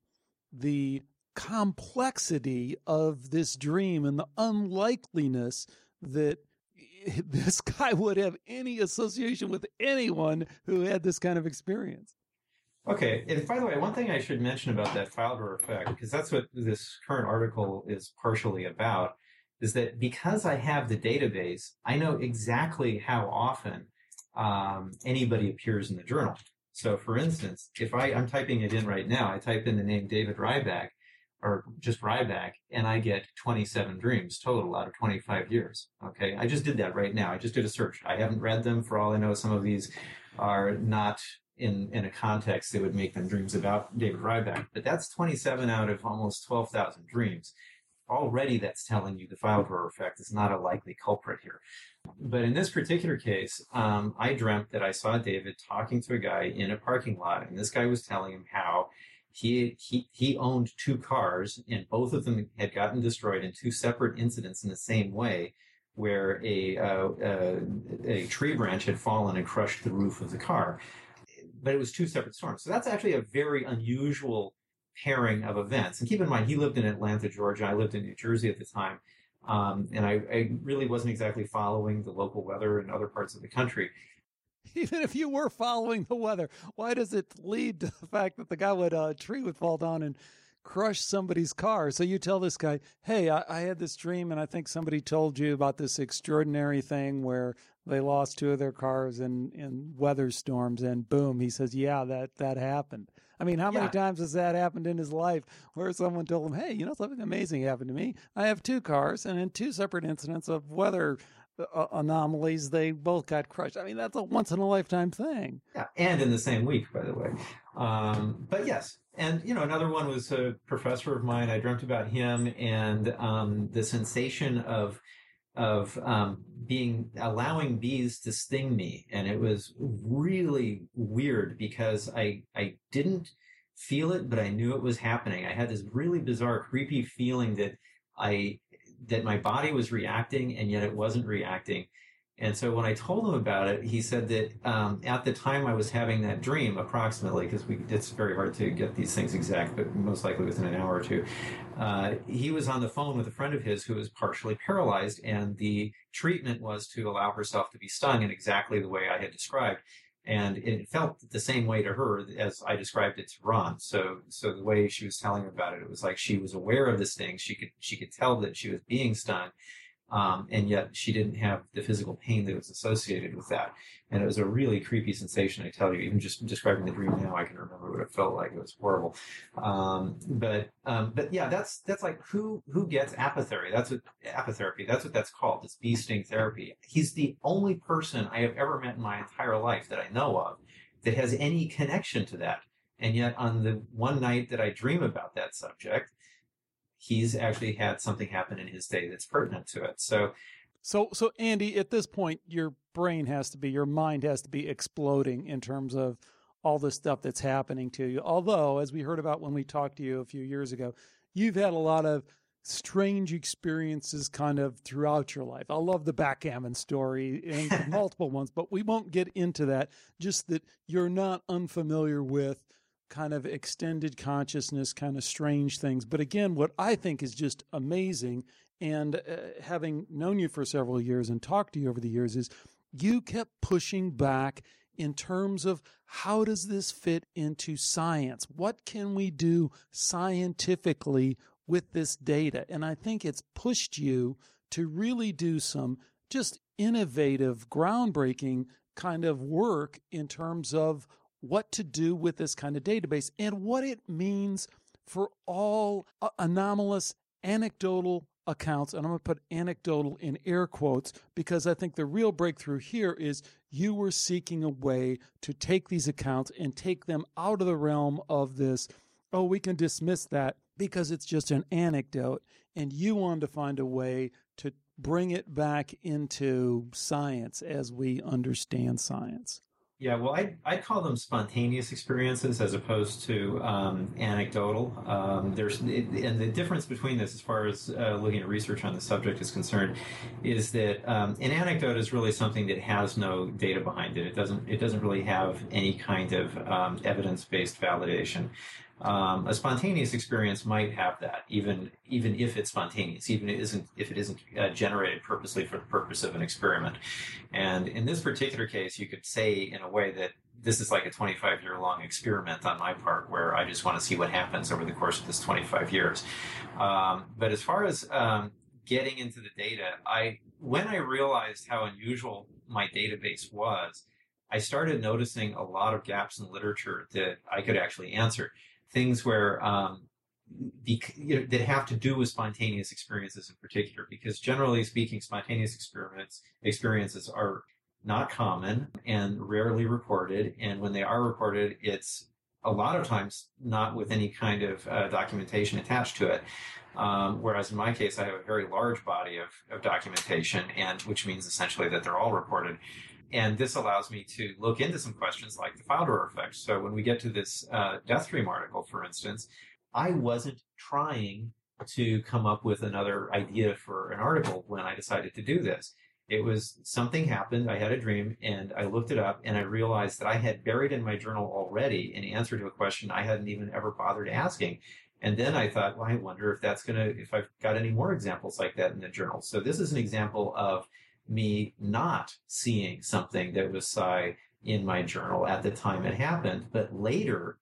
the complexity of this dream and the unlikeliness that this guy would have any association with anyone who had this kind of experience. Okay. And by the way, one thing I should mention about that file drawer effect, because that's what this current article is partially about, is that because I have the database, I know exactly how often um, anybody appears in the journal. So for instance, if I, I'm typing it in right now, I type in the name David Ryback, or just Ryback, and I get twenty-seven dreams total out of twenty-five years. Okay. I just did that right now. I just did a search. I haven't read them. For all I know, some of these are not in, in a context that would make them dreams about David Ryback, but that's twenty-seven out of almost twelve thousand dreams. Already that's telling you the file drawer effect is not a likely culprit here. But in this particular case, um, I dreamt that I saw David talking to a guy in a parking lot, and this guy was telling him how he he he owned two cars, and both of them had gotten destroyed in two separate incidents in the same way, where a uh, uh, a tree branch had fallen and crushed the roof of the car. But it was two separate storms. So that's actually a very unusual pairing of events. And keep in mind, he lived in Atlanta, Georgia. I lived in New Jersey at the time. Um, and I, I really wasn't exactly following the local weather in other parts of the country. Even if you were following the weather, why does it lead to the fact that the guy would, uh, tree would fall down and crush somebody's car? So you tell this guy, hey, I, I had this dream, and I think somebody told you about this extraordinary thing where they lost two of their cars in, in weather storms, and boom, he says, yeah, that, that happened. I mean, how many Yeah. times has that happened in his life where someone told him, hey, you know, something amazing happened to me. I have two cars, and in two separate incidents of weather uh, anomalies, they both got crushed. I mean, that's a once-in-a-lifetime thing. Yeah, and in the same week, by the way. Um, but yes, and you know, another one was a professor of mine. I dreamt about him and um, the sensation of of um, being allowing bees to sting me, and it was really weird because I I didn't feel it, but I knew it was happening. I had this really bizarre, creepy feeling that I that my body was reacting, and yet it wasn't reacting. And so when I told him about it, he said that um, at the time I was having that dream, approximately, because we it's very hard to get these things exact, but most likely within an hour or two, uh, he was on the phone with a friend of his who was partially paralyzed, and the treatment was to allow herself to be stung in exactly the way I had described. And it felt the same way to her as I described it to Ron. So, so the way she was telling about it, it was like she was aware of the sting. She could she could tell that she was being stung. Um, and yet she didn't have the physical pain that was associated with that. And it was a really creepy sensation, I tell you. Even just describing the dream now, I can remember what it felt like. It was horrible. Um, but um, but yeah, that's that's like who who gets apitherapy? That's what apitherapy. That's what that's called. It's bee sting therapy. He's the only person I have ever met in my entire life that I know of that has any connection to that. And yet, on the one night that I dream about that subject, he's actually had something happen in his day that's pertinent to it. So, so, so Andy, at this point, your brain has to be, your mind has to be exploding in terms of all the stuff that's happening to you. Although, as we heard about when we talked to you a few years ago, you've had a lot of strange experiences kind of throughout your life. I love the backgammon story and multiple ones, but we won't get into that. Just that you're not unfamiliar with kind of extended consciousness, kind of strange things. But again, what I think is just amazing, and uh, having known you for several years and talked to you over the years, is you kept pushing back in terms of how does this fit into science? What can we do scientifically with this data? And I think it's pushed you to really do some just innovative, groundbreaking kind of work in terms of what to do with this kind of database and what it means for all uh, anomalous anecdotal accounts. And I'm going to put anecdotal in air quotes because I think the real breakthrough here is you were seeking a way to take these accounts and take them out of the realm of this, oh, we can dismiss that because it's just an anecdote. And you wanted to find a way to bring it back into science as we understand science. Yeah, well, I I call them spontaneous experiences as opposed to um, anecdotal. Um, there's it, and the difference between this, as far as uh, looking at research on the subject is concerned, is that um, an anecdote is really something that has no data behind it. It doesn't it doesn't really have any kind of um, evidence-based validation. Um, a spontaneous experience might have that, even even if it's spontaneous, even if it isn't if it isn't uh, generated purposely for the purpose of an experiment. And in this particular case, you could say in a way that this is like a twenty-five year long experiment on my part, where I just want to see what happens over the course of this twenty-five years. Um, but as far as um, getting into the data, I when I realized how unusual my database was, I started noticing a lot of gaps in literature that I could actually answer. Things where um, the, you know, that have to do with spontaneous experiences in particular, because generally speaking, spontaneous experiments experiences are not common and rarely reported. And when they are reported, it's a lot of times not with any kind of uh, documentation attached to it. Um, whereas in my case, I have a very large body of, of documentation, and which means essentially that they're all reported. And this allows me to look into some questions like the Fowler effect. So when we get to this uh, death dream article, for instance, I wasn't trying to come up with another idea for an article when I decided to do this. It was something happened. I had a dream and I looked it up and I realized that I had buried in my journal already an answer to a question I hadn't even ever bothered asking. And then I thought, well, I wonder if that's going to, if I've got any more examples like that in the journal. So this is an example of me not seeing something that was psi in my journal at the time it happened, but later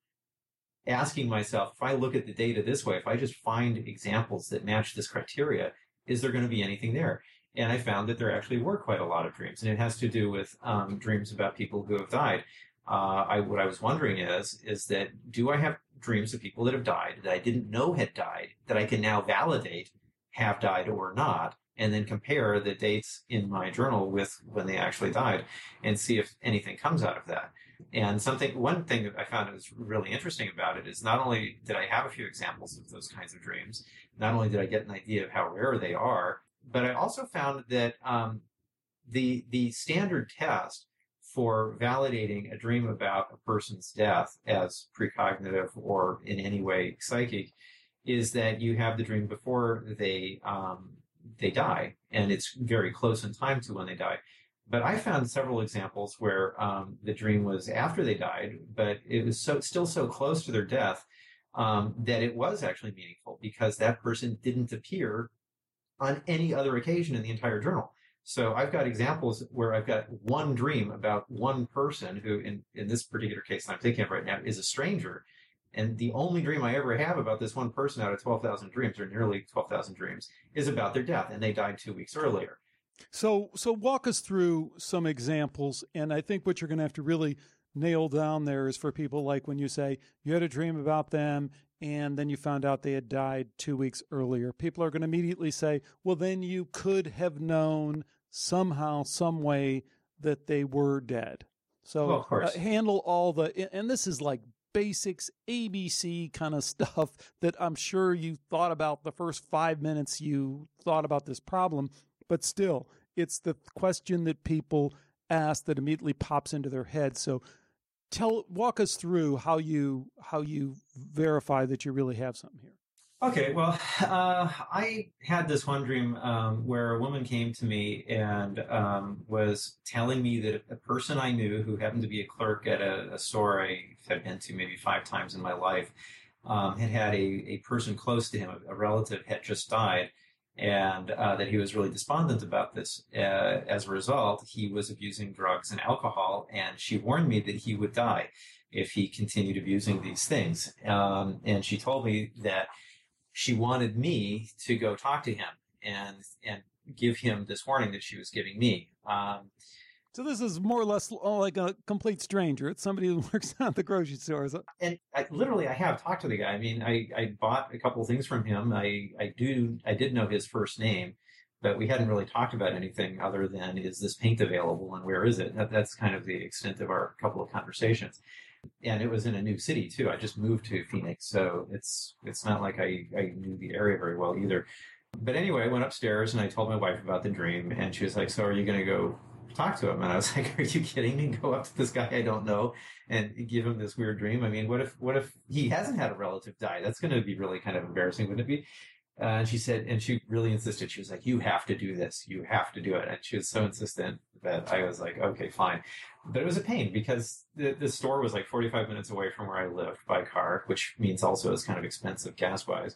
asking myself, if I look at the data this way, if I just find examples that match this criteria, is there going to be anything there? And I found that there actually were quite a lot of dreams, and it has to do with um, dreams about people who have died. Uh, I, what I was wondering is, is that do I have dreams of people that have died that I didn't know had died that I can now validate have died or not, and then compare the dates in my journal with when they actually died and see if anything comes out of that. And something, one thing that I found that was really interesting about it is not only did I have a few examples of those kinds of dreams, not only did I get an idea of how rare they are, but I also found that um, the the standard test for validating a dream about a person's death as precognitive or in any way psychic is that you have the dream before they um, they die, and it's very close in time to when they die. But I found several examples where um, the dream was after they died, but it was so still so close to their death um, that it was actually meaningful because that person didn't appear on any other occasion in the entire journal. So I've got examples where I've got one dream about one person who, in, in this particular case that I'm thinking of right now, is a stranger. And the only dream I ever have about this one person out of twelve thousand dreams, or nearly twelve thousand dreams, is about their death. And they died two weeks earlier. So, so walk us through some examples. And I think what you're going to have to really nail down there is for people like when you say you had a dream about them and then you found out they had died two weeks earlier. People are going to immediately say, well, then you could have known somehow, some way that they were dead. So well, of course. Uh, handle all the, and this is like basics, A B C kind of stuff that I'm sure you thought about the first five minutes you thought about this problem, but still, it's the question that people ask that immediately pops into their head. So tell, walk us through how you how you verify that you really have something here. Okay, well, uh, I had this one dream um, where a woman came to me and um, was telling me that a person I knew who happened to be a clerk at a, a store I had been to maybe five times in my life um, had had a, a person close to him, a, a relative, had just died, and uh, that he was really despondent about this. Uh, as a result, he was abusing drugs and alcohol, and she warned me that he would die if he continued abusing these things. Um, and she told me that she wanted me to go talk to him and and give him this warning that she was giving me. Um, so this is more or less like a complete stranger. It's somebody who works at the grocery store. Is it? And I, literally, I have talked to the guy. I mean, I, I bought a couple of things from him. I, I do I did know his first name, but we hadn't really talked about anything other than, is this paint available and where is it? That, that's kind of the extent of our couple of conversations. And it was in a new city too. I just moved to Phoenix, so it's it's not like I, I knew the area very well either. But anyway, I went upstairs and I told my wife about the dream, and she was like, "So are you going to go talk to him?" And I was like, "Are you kidding me? Go up to this guy I don't know and give him this weird dream? I mean, what if what if he hasn't had a relative die? That's going to be really kind of embarrassing, wouldn't it be?" Uh, and she said, and she really insisted. She was like, "You have to do this. You have to do it." And she was so insistent that I was like, "Okay, fine." But it was a pain because the, the store was like forty-five minutes away from where I lived by car, which means also it's kind of expensive gas-wise.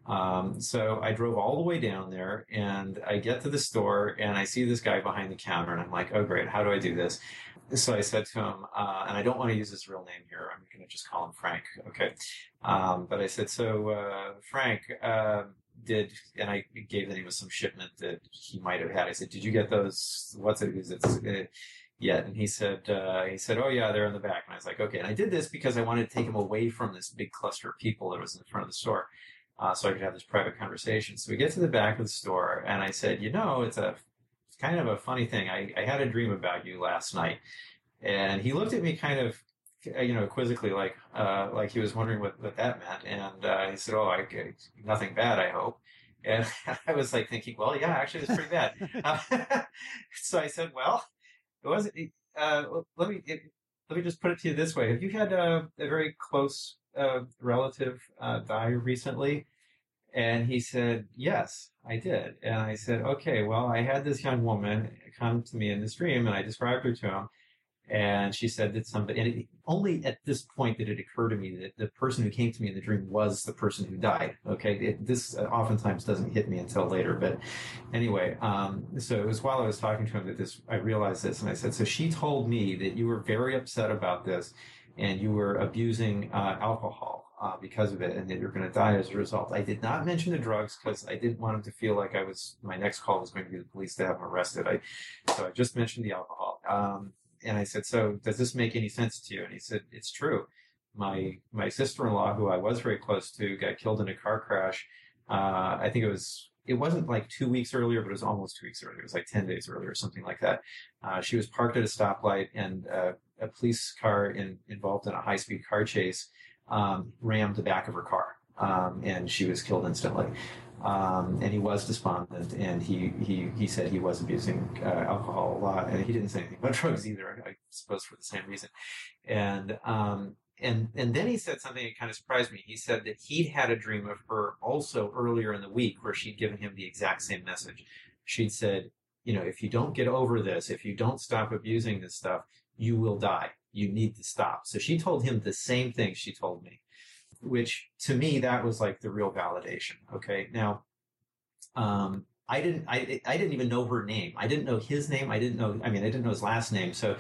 Um, so I drove all the way down there, and I get to the store, and I see this guy behind the counter, and I'm like, "Oh, great. How do I do this?" So I said to him, uh, and I don't want to use his real name here. I'm going to just call him Frank. Okay. Um, but I said, so, uh, Frank, uh, did, and I gave the name of some shipment that he might have had. I said, "Did you get those? What's it? Is it uh, yet?" And he said, uh, he said, "Oh yeah, they're in the back." And I was like, okay. And I did this because I wanted to take him away from this big cluster of people that was in front of the store. uh, so I could have this private conversation. So we get to the back of the store, and I said, you know, it's a it's kind of a funny thing. I, I had a dream about you last night. And he looked at me kind of, you know, quizzically, like uh, like he was wondering what, what that meant. And uh, he said, oh, I, nothing bad, I hope. And I was like thinking, well, yeah, actually, it's pretty bad. uh, so I said, well, it wasn't. Uh, let me it, let me just put it to you this way: have you had a, a very close uh, relative uh, die recently? And he said, yes, I did. And I said, okay, well, I had this young woman come to me in this dream, and I described her to him. And she said that somebody, and it, only at this point did it occur to me that the person who came to me in the dream was the person who died. Okay. It, this oftentimes doesn't hit me until later. But anyway, um, so it was while I was talking to him that this, I realized this. And I said, so she told me that you were very upset about this and you were abusing uh, alcohol uh, because of it and that you're going to die as a result. I did not mention the drugs because I didn't want him to feel like I was, my next call was going to be the police to have him arrested. I, so I just mentioned the alcohol. Um, And I said, so does this make any sense to you? And he said, it's true. My my sister-in-law, who I was very close to, got killed in a car crash. Uh, I think it was, it wasn't like two weeks earlier, but it was almost two weeks earlier. It was like ten days earlier or something like that. Uh, she was parked at a stoplight and uh, a police car in, involved in a high-speed car chase um, rammed the back of her car. Um, and she was killed instantly. Um, and he was despondent, and he, he, he said he was abusing uh, alcohol a lot, and he didn't say anything about drugs either, I suppose for the same reason. And um, and and then he said something that kind of surprised me. He said that he'd had a dream of her also earlier in the week where she'd given him the exact same message. She'd said, you know, if you don't get over this, if you don't stop abusing this stuff, you will die. You need to stop. So she told him the same thing she told me, which to me, that was like the real validation. Okay. Now, um, I didn't, I, I didn't even know her name. I didn't know his name. I didn't know, I mean, I didn't know his last name. So,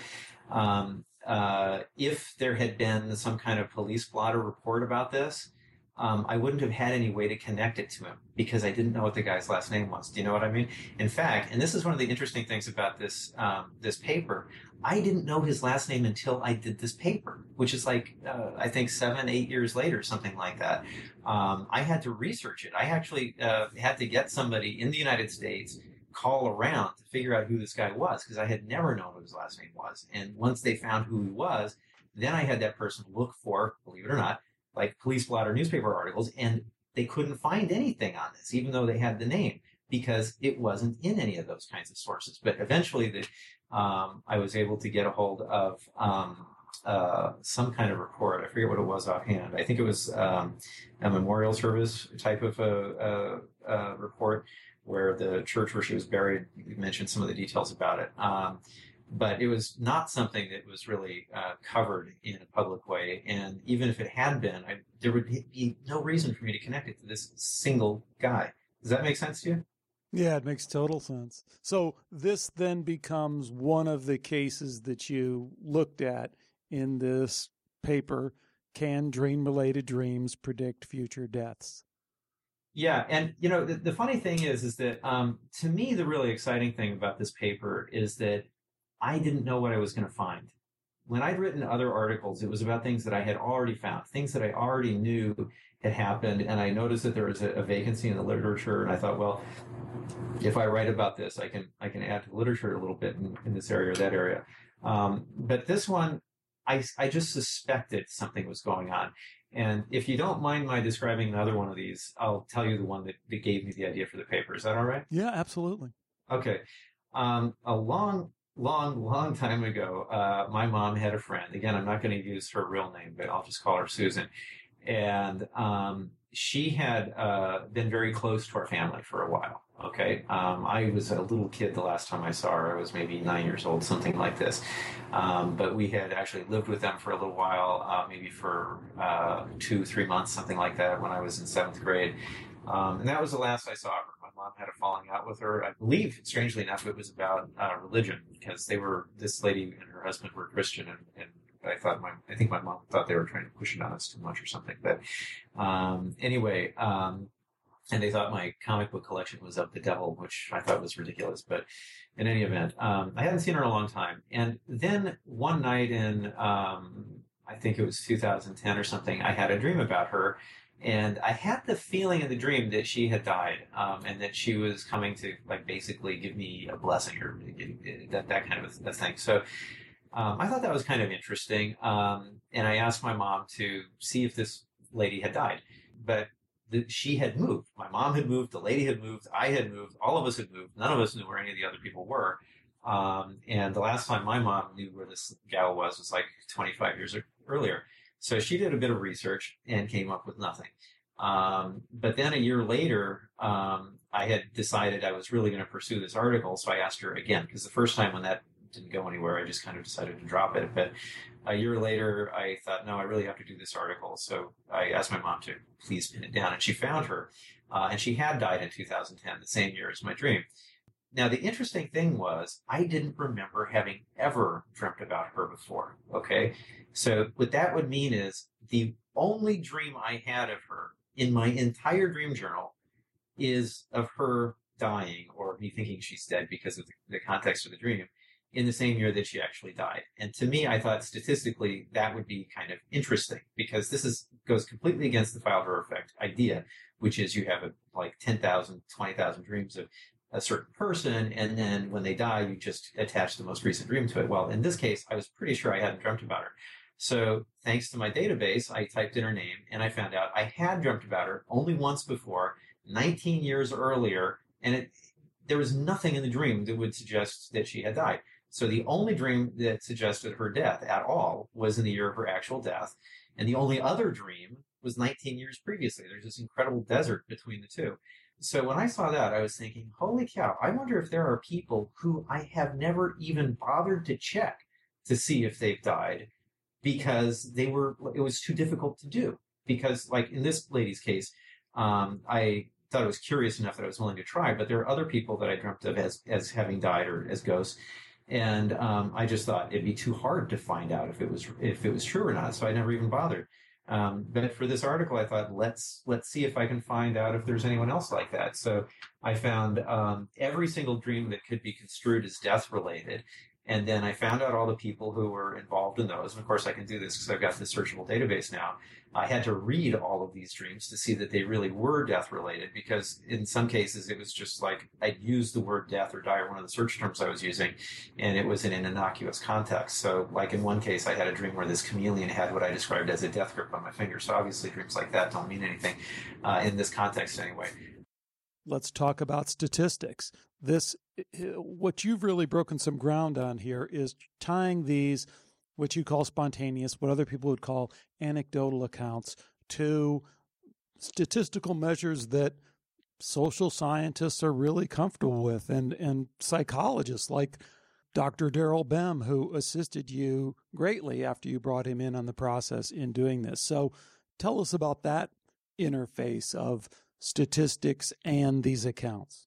um, uh, if there had been some kind of police blotter report about this, um, I wouldn't have had any way to connect it to him because I didn't know what the guy's last name was. Do you know what I mean? In fact, and this is one of the interesting things about this, um, this paper, I didn't know his last name until I did this paper, which is like, uh, I think seven, eight years later, something like that. Um, I had to research it. I actually uh, had to get somebody in the United States, call around to figure out who this guy was, because I had never known what his last name was. And once they found who he was, then I had that person look for, believe it or not, like police blotter newspaper articles, and they couldn't find anything on this, even though they had the name, because it wasn't in any of those kinds of sources. But eventually, the, um, I was able to get a hold of um, uh, some kind of report. I forget what it was offhand. I think it was um, a memorial service type of a, a, a report where the church where she was buried mentioned some of the details about it. Um, but it was not something that was really uh, covered in a public way. And even if it had been, I, there would be no reason for me to connect it to this single guy. Does that make sense to you? Yeah, it makes total sense. So this then becomes one of the cases that you looked at in this paper. Can dream-related dreams predict future deaths? Yeah, and you know the, the funny thing is, is that um, to me the really exciting thing about this paper is that I didn't know what I was going to find. When I'd written other articles, it was about things that I had already found, things that I already knew had happened, and I noticed that there was a, a vacancy in the literature, and I thought, well, if I write about this, I can I can add to the literature a little bit in, in this area or that area. Um, but this one, I, I just suspected something was going on. And if you don't mind my describing another one of these, I'll tell you the one that, that gave me the idea for the paper. Is that all right? Yeah, absolutely. Okay. Um, a long, long, long time ago, uh, my mom had a friend. Again, I'm not going to use her real name, but I'll just call her Susan. And um, she had uh, been very close to our family for a while. Okay. Um, I was a little kid the last time I saw her. I was maybe nine years old, something like this. Um, but we had actually lived with them for a little while, uh, maybe for uh, two, three months, something like that, when I was in seventh grade. Um, and that was the last I saw her. My mom had a falling out with her. I believe, strangely enough, it was about uh, religion, because they were, this lady and her husband were Christian, and, and I thought my, I think my mom thought they were trying to push it on us too much or something. But um, anyway, um, and they thought my comic book collection was of the devil, which I thought was ridiculous. But in any event, um, I hadn't seen her in a long time. And then one night in, um, I think it was two thousand ten or something, I had a dream about her. And I had the feeling in the dream that she had died, um, and that she was coming to like basically give me a blessing or that that kind of a thing. So um, I thought that was kind of interesting, um, and I asked my mom to see if this lady had died, but the, she had moved. My mom had moved, the lady had moved, I had moved, all of us had moved. None of us knew where any of the other people were. Um, and the last time my mom knew where this gal was was like twenty-five years earlier. So she did a bit of research and came up with nothing. Um, but then a year later, um, I had decided I was really going to pursue this article. So I asked her again, because the first time when that didn't go anywhere, I just kind of decided to drop it. But a year later, I thought, no, I really have to do this article. So I asked my mom to please pin it down. And she found her. Uh, and she had died in two thousand ten, the same year as my dream. Now, the interesting thing was I didn't remember having ever dreamt about her before, okay? So what that would mean is the only dream I had of her in my entire dream journal is of her dying or me thinking she's dead because of the, the context of the dream in the same year that she actually died. And to me, I thought statistically that would be kind of interesting because this is goes completely against the file-drawer effect idea, which is you have a, like ten thousand, twenty thousand dreams of a certain person, and then when they die, you just attach the most recent dream to it. Well, in this case, I was pretty sure I hadn't dreamt about her. So thanks to my database, I typed in her name, and I found out I had dreamt about her only once before, nineteen years earlier, and it, there was nothing in the dream that would suggest that she had died. So the only dream that suggested her death at all was in the year of her actual death, and the only other dream was nineteen years previously. There's this incredible desert between the two. So when I saw that, I was thinking, holy cow, I wonder if there are people who I have never even bothered to check to see if they've died because they were, it was too difficult to do. Because like in this lady's case, um, I thought it was curious enough that I was willing to try, but there are other people that I dreamt of as, as having died or as ghosts. And um, I just thought it'd be too hard to find out if it was, if it was true or not. So I never even bothered. Um, but for this article, I thought, let's let's see if I can find out if there's anyone else like that. So I found um, every single dream that could be construed as death-related. And then I found out all the people who were involved in those. And of course, I can do this because I've got this searchable database now. I had to read all of these dreams to see that they really were death-related, because in some cases, it was just like I'd used the word death or die, or one of the search terms I was using, and it was in an innocuous context. So like in one case, I had a dream where this chameleon had what I described as a death grip on my finger. So obviously dreams like that don't mean anything uh, in this context anyway. Let's talk about statistics. This, what you've really broken some ground on here is tying these, what you call spontaneous, what other people would call anecdotal accounts, to statistical measures that social scientists are really comfortable with, and, and psychologists like Doctor Daryl Bem, who assisted you greatly after you brought him in on the process in doing this. So tell us about that interface of statistics and these accounts.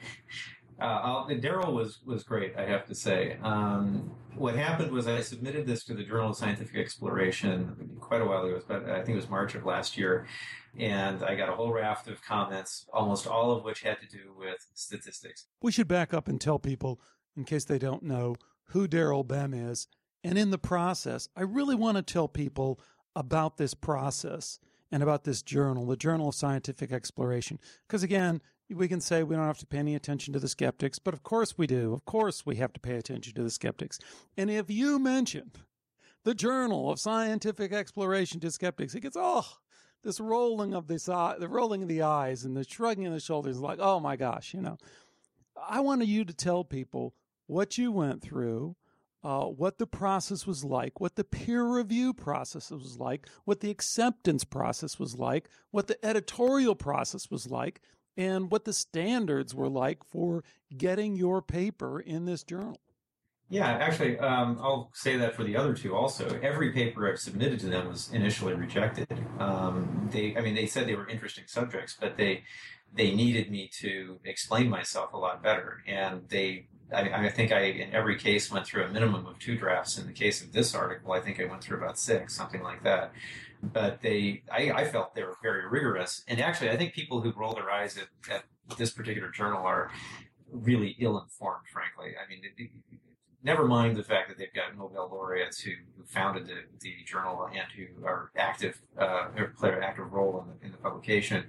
Uh, Daryl was was great, I have to say. Um, what happened was I submitted this to the Journal of Scientific Exploration quite a while ago, but I think it was March of last year, and I got a whole raft of comments, almost all of which had to do with statistics. We should back up and tell people, in case they don't know, who Daryl Bem is. And in the process, I really want to tell people about this process and about this journal, the Journal of Scientific Exploration. Because again, we can say we don't have to pay any attention to the skeptics, but of course we do. Of course we have to pay attention to the skeptics. And if you mention the Journal of Scientific Exploration to skeptics, it gets, oh, this rolling of this eye, the rolling of the eyes and the shrugging of the shoulders, like, oh my gosh, you know. I wanted you to tell people what you went through, uh, what the process was like, what the peer review process was like, what the acceptance process was like, what the editorial process was like, and what the standards were like for getting your paper in this journal. Yeah, actually, um, I'll say that for the other two also. Every paper I've submitted to them was initially rejected. Um, they, I mean, they said they were interesting subjects, but they they needed me to explain myself a lot better. And they, I, I think I, in every case, went through a minimum of two drafts. In the case of this article, I think I went through about six, something like that. But they, I, I felt they were very rigorous. And actually, I think people who roll their eyes at, at this particular journal are really ill-informed, frankly. I mean, never mind the fact that they've got Nobel laureates who, who founded the, the journal and who are active, uh, or play an active role in the, in the publication.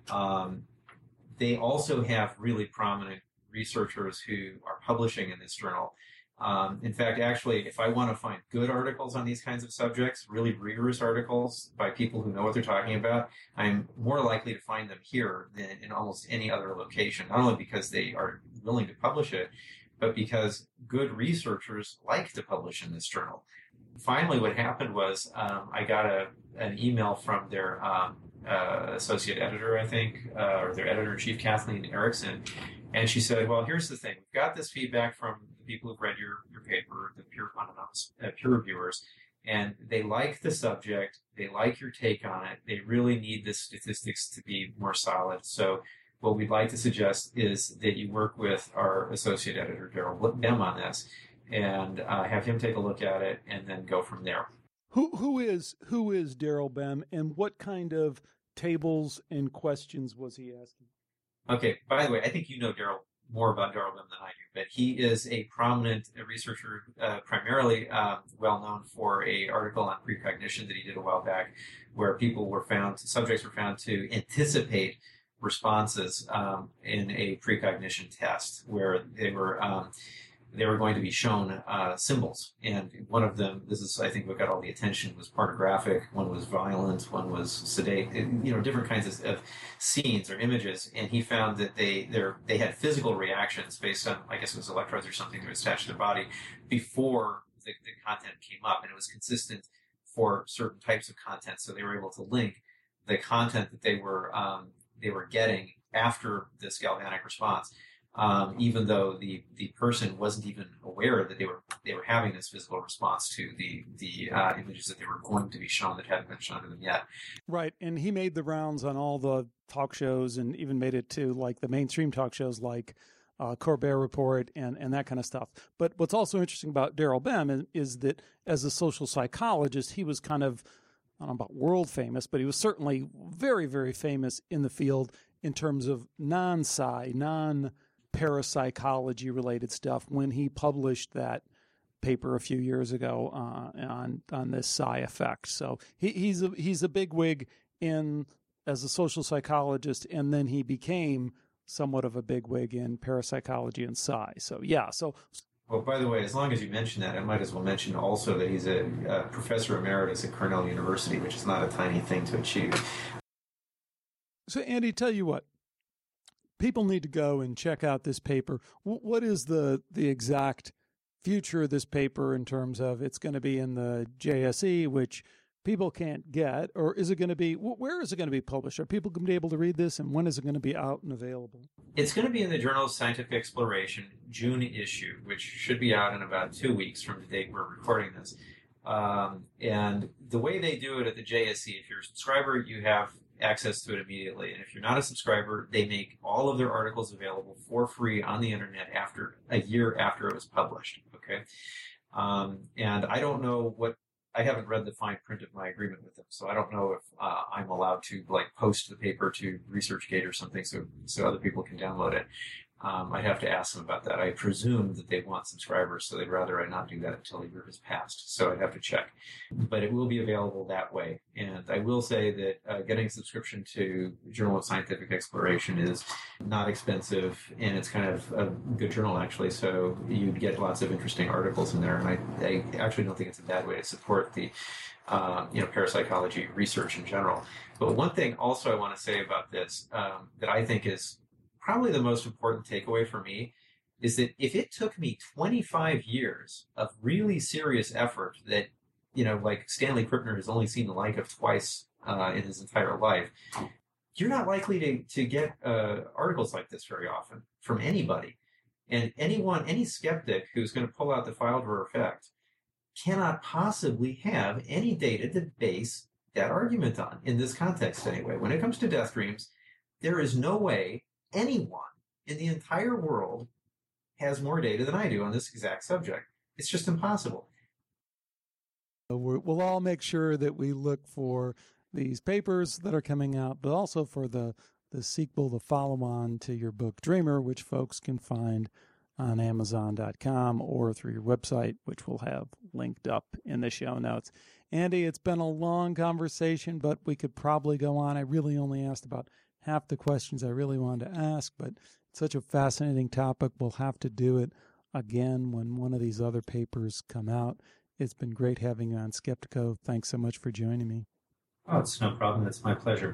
Um, they also have really prominent researchers who are publishing in this journal. Um, in fact, actually, if I want to find good articles on these kinds of subjects, really rigorous articles by people who know what they're talking about, I'm more likely to find them here than in almost any other location, not only because they are willing to publish it, but because good researchers like to publish in this journal. Finally, what happened was um, I got a, an email from their um, uh, associate editor, I think, uh, or their editor-in-chief, Kathleen Erickson, and she said, well, here's the thing. We've got this feedback from the people who've read your, your paper, the peer, uh, peer reviewers, and they like the subject. They like your take on it. They really need the statistics to be more solid. So what we'd like to suggest is that you work with our associate editor, Daryl Bem, on this, and uh, have him take a look at it and then go from there. Who who is who is Daryl Bem, and what kind of tables and questions was he asking? Okay, by the way, I think you know Daryl more about Daryl Bem than I do, but he is a prominent researcher, uh, primarily uh, well known for a article on precognition that he did a while back, where people were found, subjects were found to anticipate responses um, in a precognition test, where they were um, they were going to be shown uh, symbols, and one of them, this is I think what got all the attention, was pornographic. One was violent. One was sedate. You know, different kinds of, of scenes or images, and he found that they they had physical reactions based on, I guess it was electrodes or something that was attached to their body before the, the content came up, and it was consistent for certain types of content. So they were able to link the content that they were um, they were getting after this galvanic response. Um, even though the, the person wasn't even aware that they were they were having this physical response to the the uh, images that they were going to be shown that hadn't been shown to them yet. Right, and he made the rounds on all the talk shows, and even made it to like the mainstream talk shows like uh, Colbert Report and, and that kind of stuff. But what's also interesting about Daryl Bem is, is that as a social psychologist, he was kind of, I don't know about world famous, but he was certainly very, very famous in the field in terms of non-psi, non parapsychology related stuff when he published that paper a few years ago uh, on on this psi effect. So he, he's a he's a bigwig in as a social psychologist, and then he became somewhat of a bigwig in parapsychology and psi. So yeah. So well, by the way, as long as you mention that, I might as well mention also that he's a, a professor emeritus at Cornell University, which is not a tiny thing to achieve. So Andy, tell you what. People need to go and check out this paper. What is the the exact future of this paper in terms of it's going to be in the J S E, which people can't get, or is it going to be, where is it going to be published? Are people going to be able to read this, and when is it going to be out and available? It's going to be in the Journal of Scientific Exploration June issue, which should be out in about two weeks from the date we're recording this. Um, and the way they do it at the J S E, if you're a subscriber, you have access to it immediately. And if you're not a subscriber, they make all of their articles available for free on the internet after a year after it was published. Okay. Um, and I don't know what, I haven't read the fine print of my agreement with them, so I don't know if uh, I'm allowed to like post the paper to ResearchGate or something so, so other people can download it. Um, I'd have to ask them about that. I presume that they want subscribers, so they'd rather I not do that until a year has passed. So I'd have to check. But it will be available that way. And I will say that uh, getting a subscription to Journal of Scientific Exploration is not expensive, and it's kind of a good journal, actually. So you'd get lots of interesting articles in there. And I, I actually don't think it's a bad way to support the uh, you know, parapsychology research in general. But one thing also I want to say about this um, that I think is probably the most important takeaway for me is that if it took me twenty-five years of really serious effort that, you know, like Stanley Krippner has only seen the like of twice uh, in his entire life, you're not likely to, to get uh, articles like this very often from anybody. And anyone, any skeptic who's going to pull out the file drawer effect cannot possibly have any data to base that argument on, in this context anyway. When it comes to death dreams, there is no way anyone in the entire world has more data than I do on this exact subject. It's just impossible. We'll all make sure that we look for these papers that are coming out, but also for the, the sequel, the follow-on to your book, Dreamer, which folks can find on amazon dot com or through your website, which we'll have linked up in the show notes. Andy, it's been a long conversation, but we could probably go on. I really only asked about half the questions I really wanted to ask, but it's such a fascinating topic. We'll have to do it again when one of these other papers come out. It's been great having you on Skeptiko. Thanks so much for joining me. Oh, it's no problem. It's my pleasure.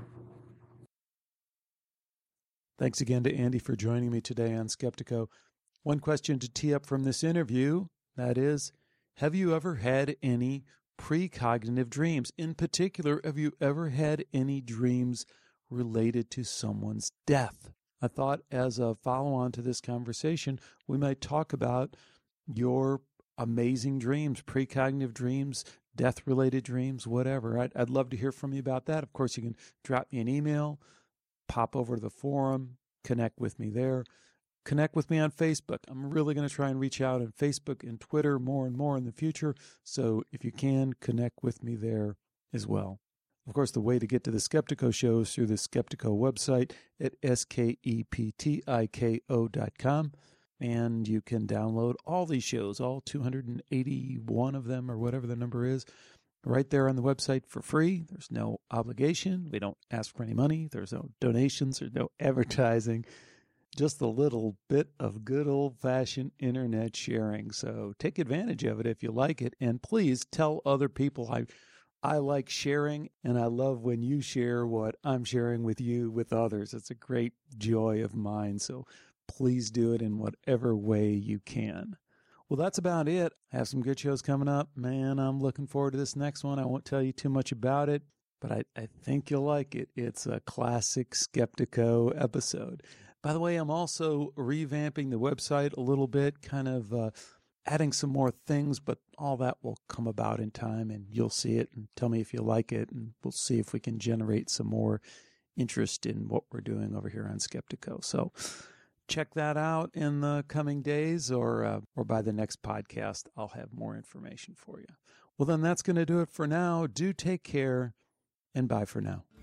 Thanks again to Andy for joining me today on Skeptiko. One question to tee up from this interview, that is, have you ever had any precognitive dreams? In particular, have you ever had any dreams related to someone's death? I thought as a follow-on to this conversation, we might talk about your amazing dreams, precognitive dreams, death-related dreams, whatever. I'd, I'd love to hear from you about that. Of course, you can drop me an email, pop over to the forum, connect with me there. Connect with me on Facebook. I'm really going to try and reach out on Facebook and Twitter more and more in the future. So if you can, connect with me there as well. Of course, the way to get to the Skeptiko show is through the Skeptiko website at S K E P T I K O dot com. And you can download all these shows, all two hundred eighty-one of them or whatever the number is, right there on the website for free. There's no obligation. We don't ask for any money. There's no donations. There's no advertising. Just a little bit of good old-fashioned internet sharing. So take advantage of it if you like it. And please tell other people. I I like sharing, and I love when you share what I'm sharing with you, with others. It's a great joy of mine. So please do it in whatever way you can. Well, that's about it. I have some good shows coming up. Man, I'm looking forward to this next one. I won't tell you too much about it, but I, I think you'll like it. It's a classic Skeptiko episode. By the way, I'm also revamping the website a little bit, kind of uh, adding some more things, but all that will come about in time, and you'll see it and tell me if you like it, and we'll see if we can generate some more interest in what we're doing over here on Skeptiko. So check that out in the coming days, or uh, or by the next podcast, I'll have more information for you. Well, then that's going to do it for now. Do take care, and bye for now.